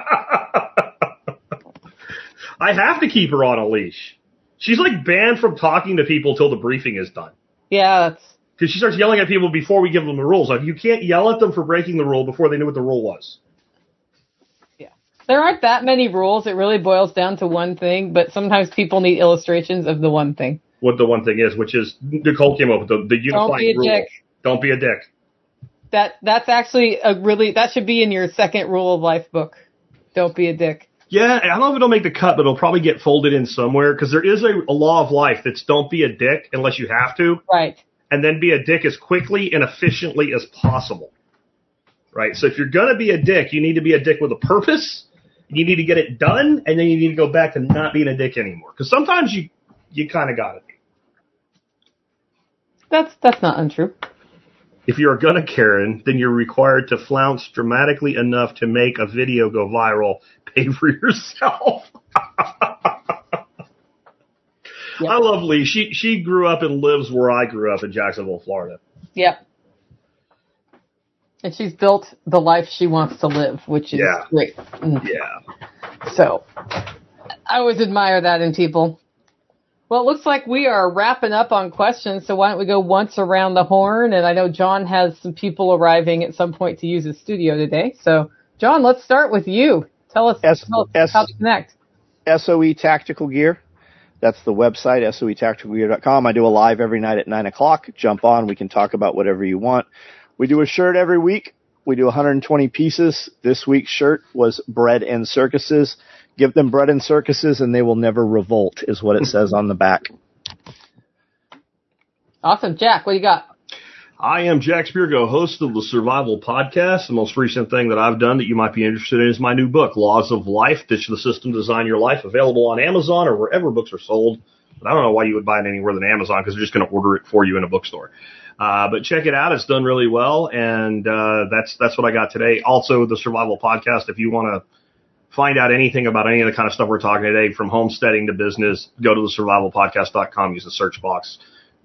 [SPEAKER 3] I have to keep her on a leash. She's like banned from talking to people till the briefing is done.
[SPEAKER 2] Yeah, that's
[SPEAKER 3] Because she starts yelling at people before we give them the rules. Like you can't yell at them for breaking the rule before they knew what the rule was.
[SPEAKER 2] there aren't that many rules. It really boils down to one thing, but sometimes people need illustrations of the one thing.
[SPEAKER 3] What the one thing is, which is Nicole came up with the unifying rule.
[SPEAKER 2] Dick.
[SPEAKER 3] Don't be a dick.
[SPEAKER 2] That's actually that should be in your second rule of life book. Don't be a dick.
[SPEAKER 3] Yeah, I don't know if it'll make the cut, but it'll probably get folded in somewhere because there is a law of life that's don't be a dick unless you have to.
[SPEAKER 2] Right.
[SPEAKER 3] And then be a dick as quickly and efficiently as possible. Right? So if you're going to be a dick, you need to be a dick with a purpose. You need to get it done, and then you need to go back to not being a dick anymore. Because sometimes you kind of got it.
[SPEAKER 2] That's not untrue.
[SPEAKER 3] If you're gonna Karen, then you're required to flounce dramatically enough to make a video go viral. Pay for yourself.
[SPEAKER 2] Yep.
[SPEAKER 3] I love Lee. She grew up and lives where I grew up in Jacksonville, Florida.
[SPEAKER 2] Yep. And she's built the life she wants to live, which is great.
[SPEAKER 3] Yeah.
[SPEAKER 2] So, I always admire that in people. Well, it looks like we are wrapping up on questions, so why don't we go once around the horn? And I know John has some people arriving at some point to use his studio today. So, John, let's start with you. Tell us how to connect.
[SPEAKER 4] SOE Tactical Gear. That's the website, soetacticalgear.com. I do a live every night at 9 o'clock. Jump on. We can talk about whatever you want. We do a shirt every week. We do 120 pieces. This week's shirt was Bread and Circuses. Give them bread and circuses and they will never revolt, is what it says on the back.
[SPEAKER 2] Awesome. Jack, what do you got?
[SPEAKER 3] I am Jack Spirgo, host of the Survival Podcast. The most recent thing that I've done that you might be interested in is my new book, Laws of Life, Ditch the System, Design Your Life, available on Amazon or wherever books are sold. But I don't know why you would buy it anywhere than Amazon because they're just going to order it for you in a bookstore. But check it out. It's done really well. And that's what I got today. Also, the Survival Podcast, if you want to find out anything about any of the kind of stuff we're talking today, from homesteading to business, go to the survivalpodcast.com, use the search box.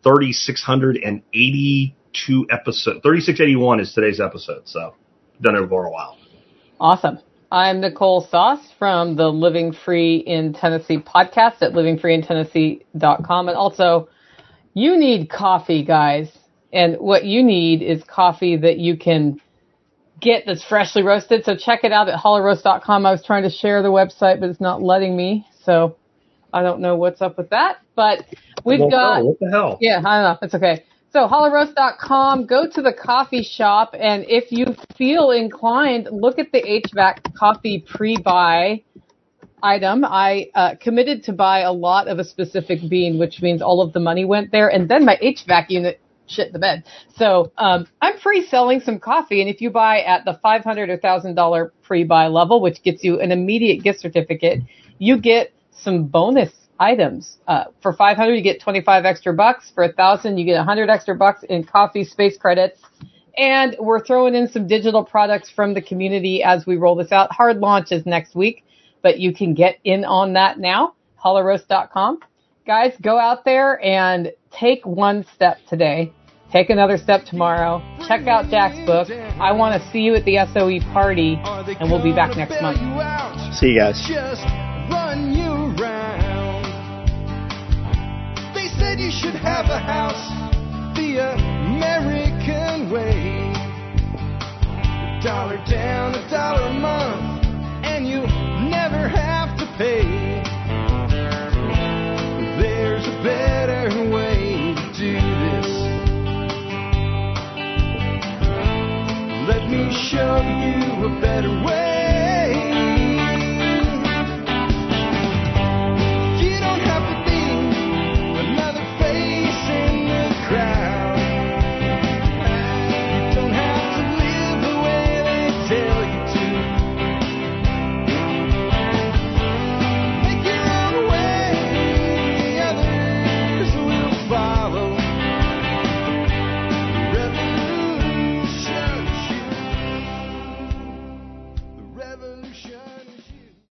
[SPEAKER 3] 3,682 episodes. 3681 is today's episode, so done it for a while.
[SPEAKER 2] Awesome. I'm Nicole Sauce from the Living Free in Tennessee podcast at livingfreeintennessee.com. And also, you need coffee, guys. And what you need is coffee that you can get that's freshly roasted. So check it out at hollyroast.com. I was trying to share the website, but it's not letting me. So I don't know what's up with that. But we've got...
[SPEAKER 3] What the hell?
[SPEAKER 2] Yeah, I don't know. It's okay. So hollyroast.com, go to the coffee shop, and if you feel inclined, look at the HVAC coffee pre-buy item. I committed to buy a lot of a specific bean, which means all of the money went there, and then my HVAC unit shit the bed. So I'm pre-selling some coffee, and if you buy at the $500 or $1,000 pre-buy level, which gets you an immediate gift certificate, you get some bonus items. For $500, you get 25 extra bucks. For $1,000, you get 100 extra bucks in coffee space credits. And we're throwing in some digital products from the community as we roll this out. Hard launch is next week, but you can get in on that now. hollyroast.com. Guys, go out there and take one step today. Take another step tomorrow. Check out Jack's book. I want to see you at the SOE party, and we'll be back next month.
[SPEAKER 4] See you guys.
[SPEAKER 1] Just run you round. They said you should have a house the American way. $1 down, $1 a month, and you never have to pay. There's a better way to do this. Let me show you a better way. You don't have to be another face revolution.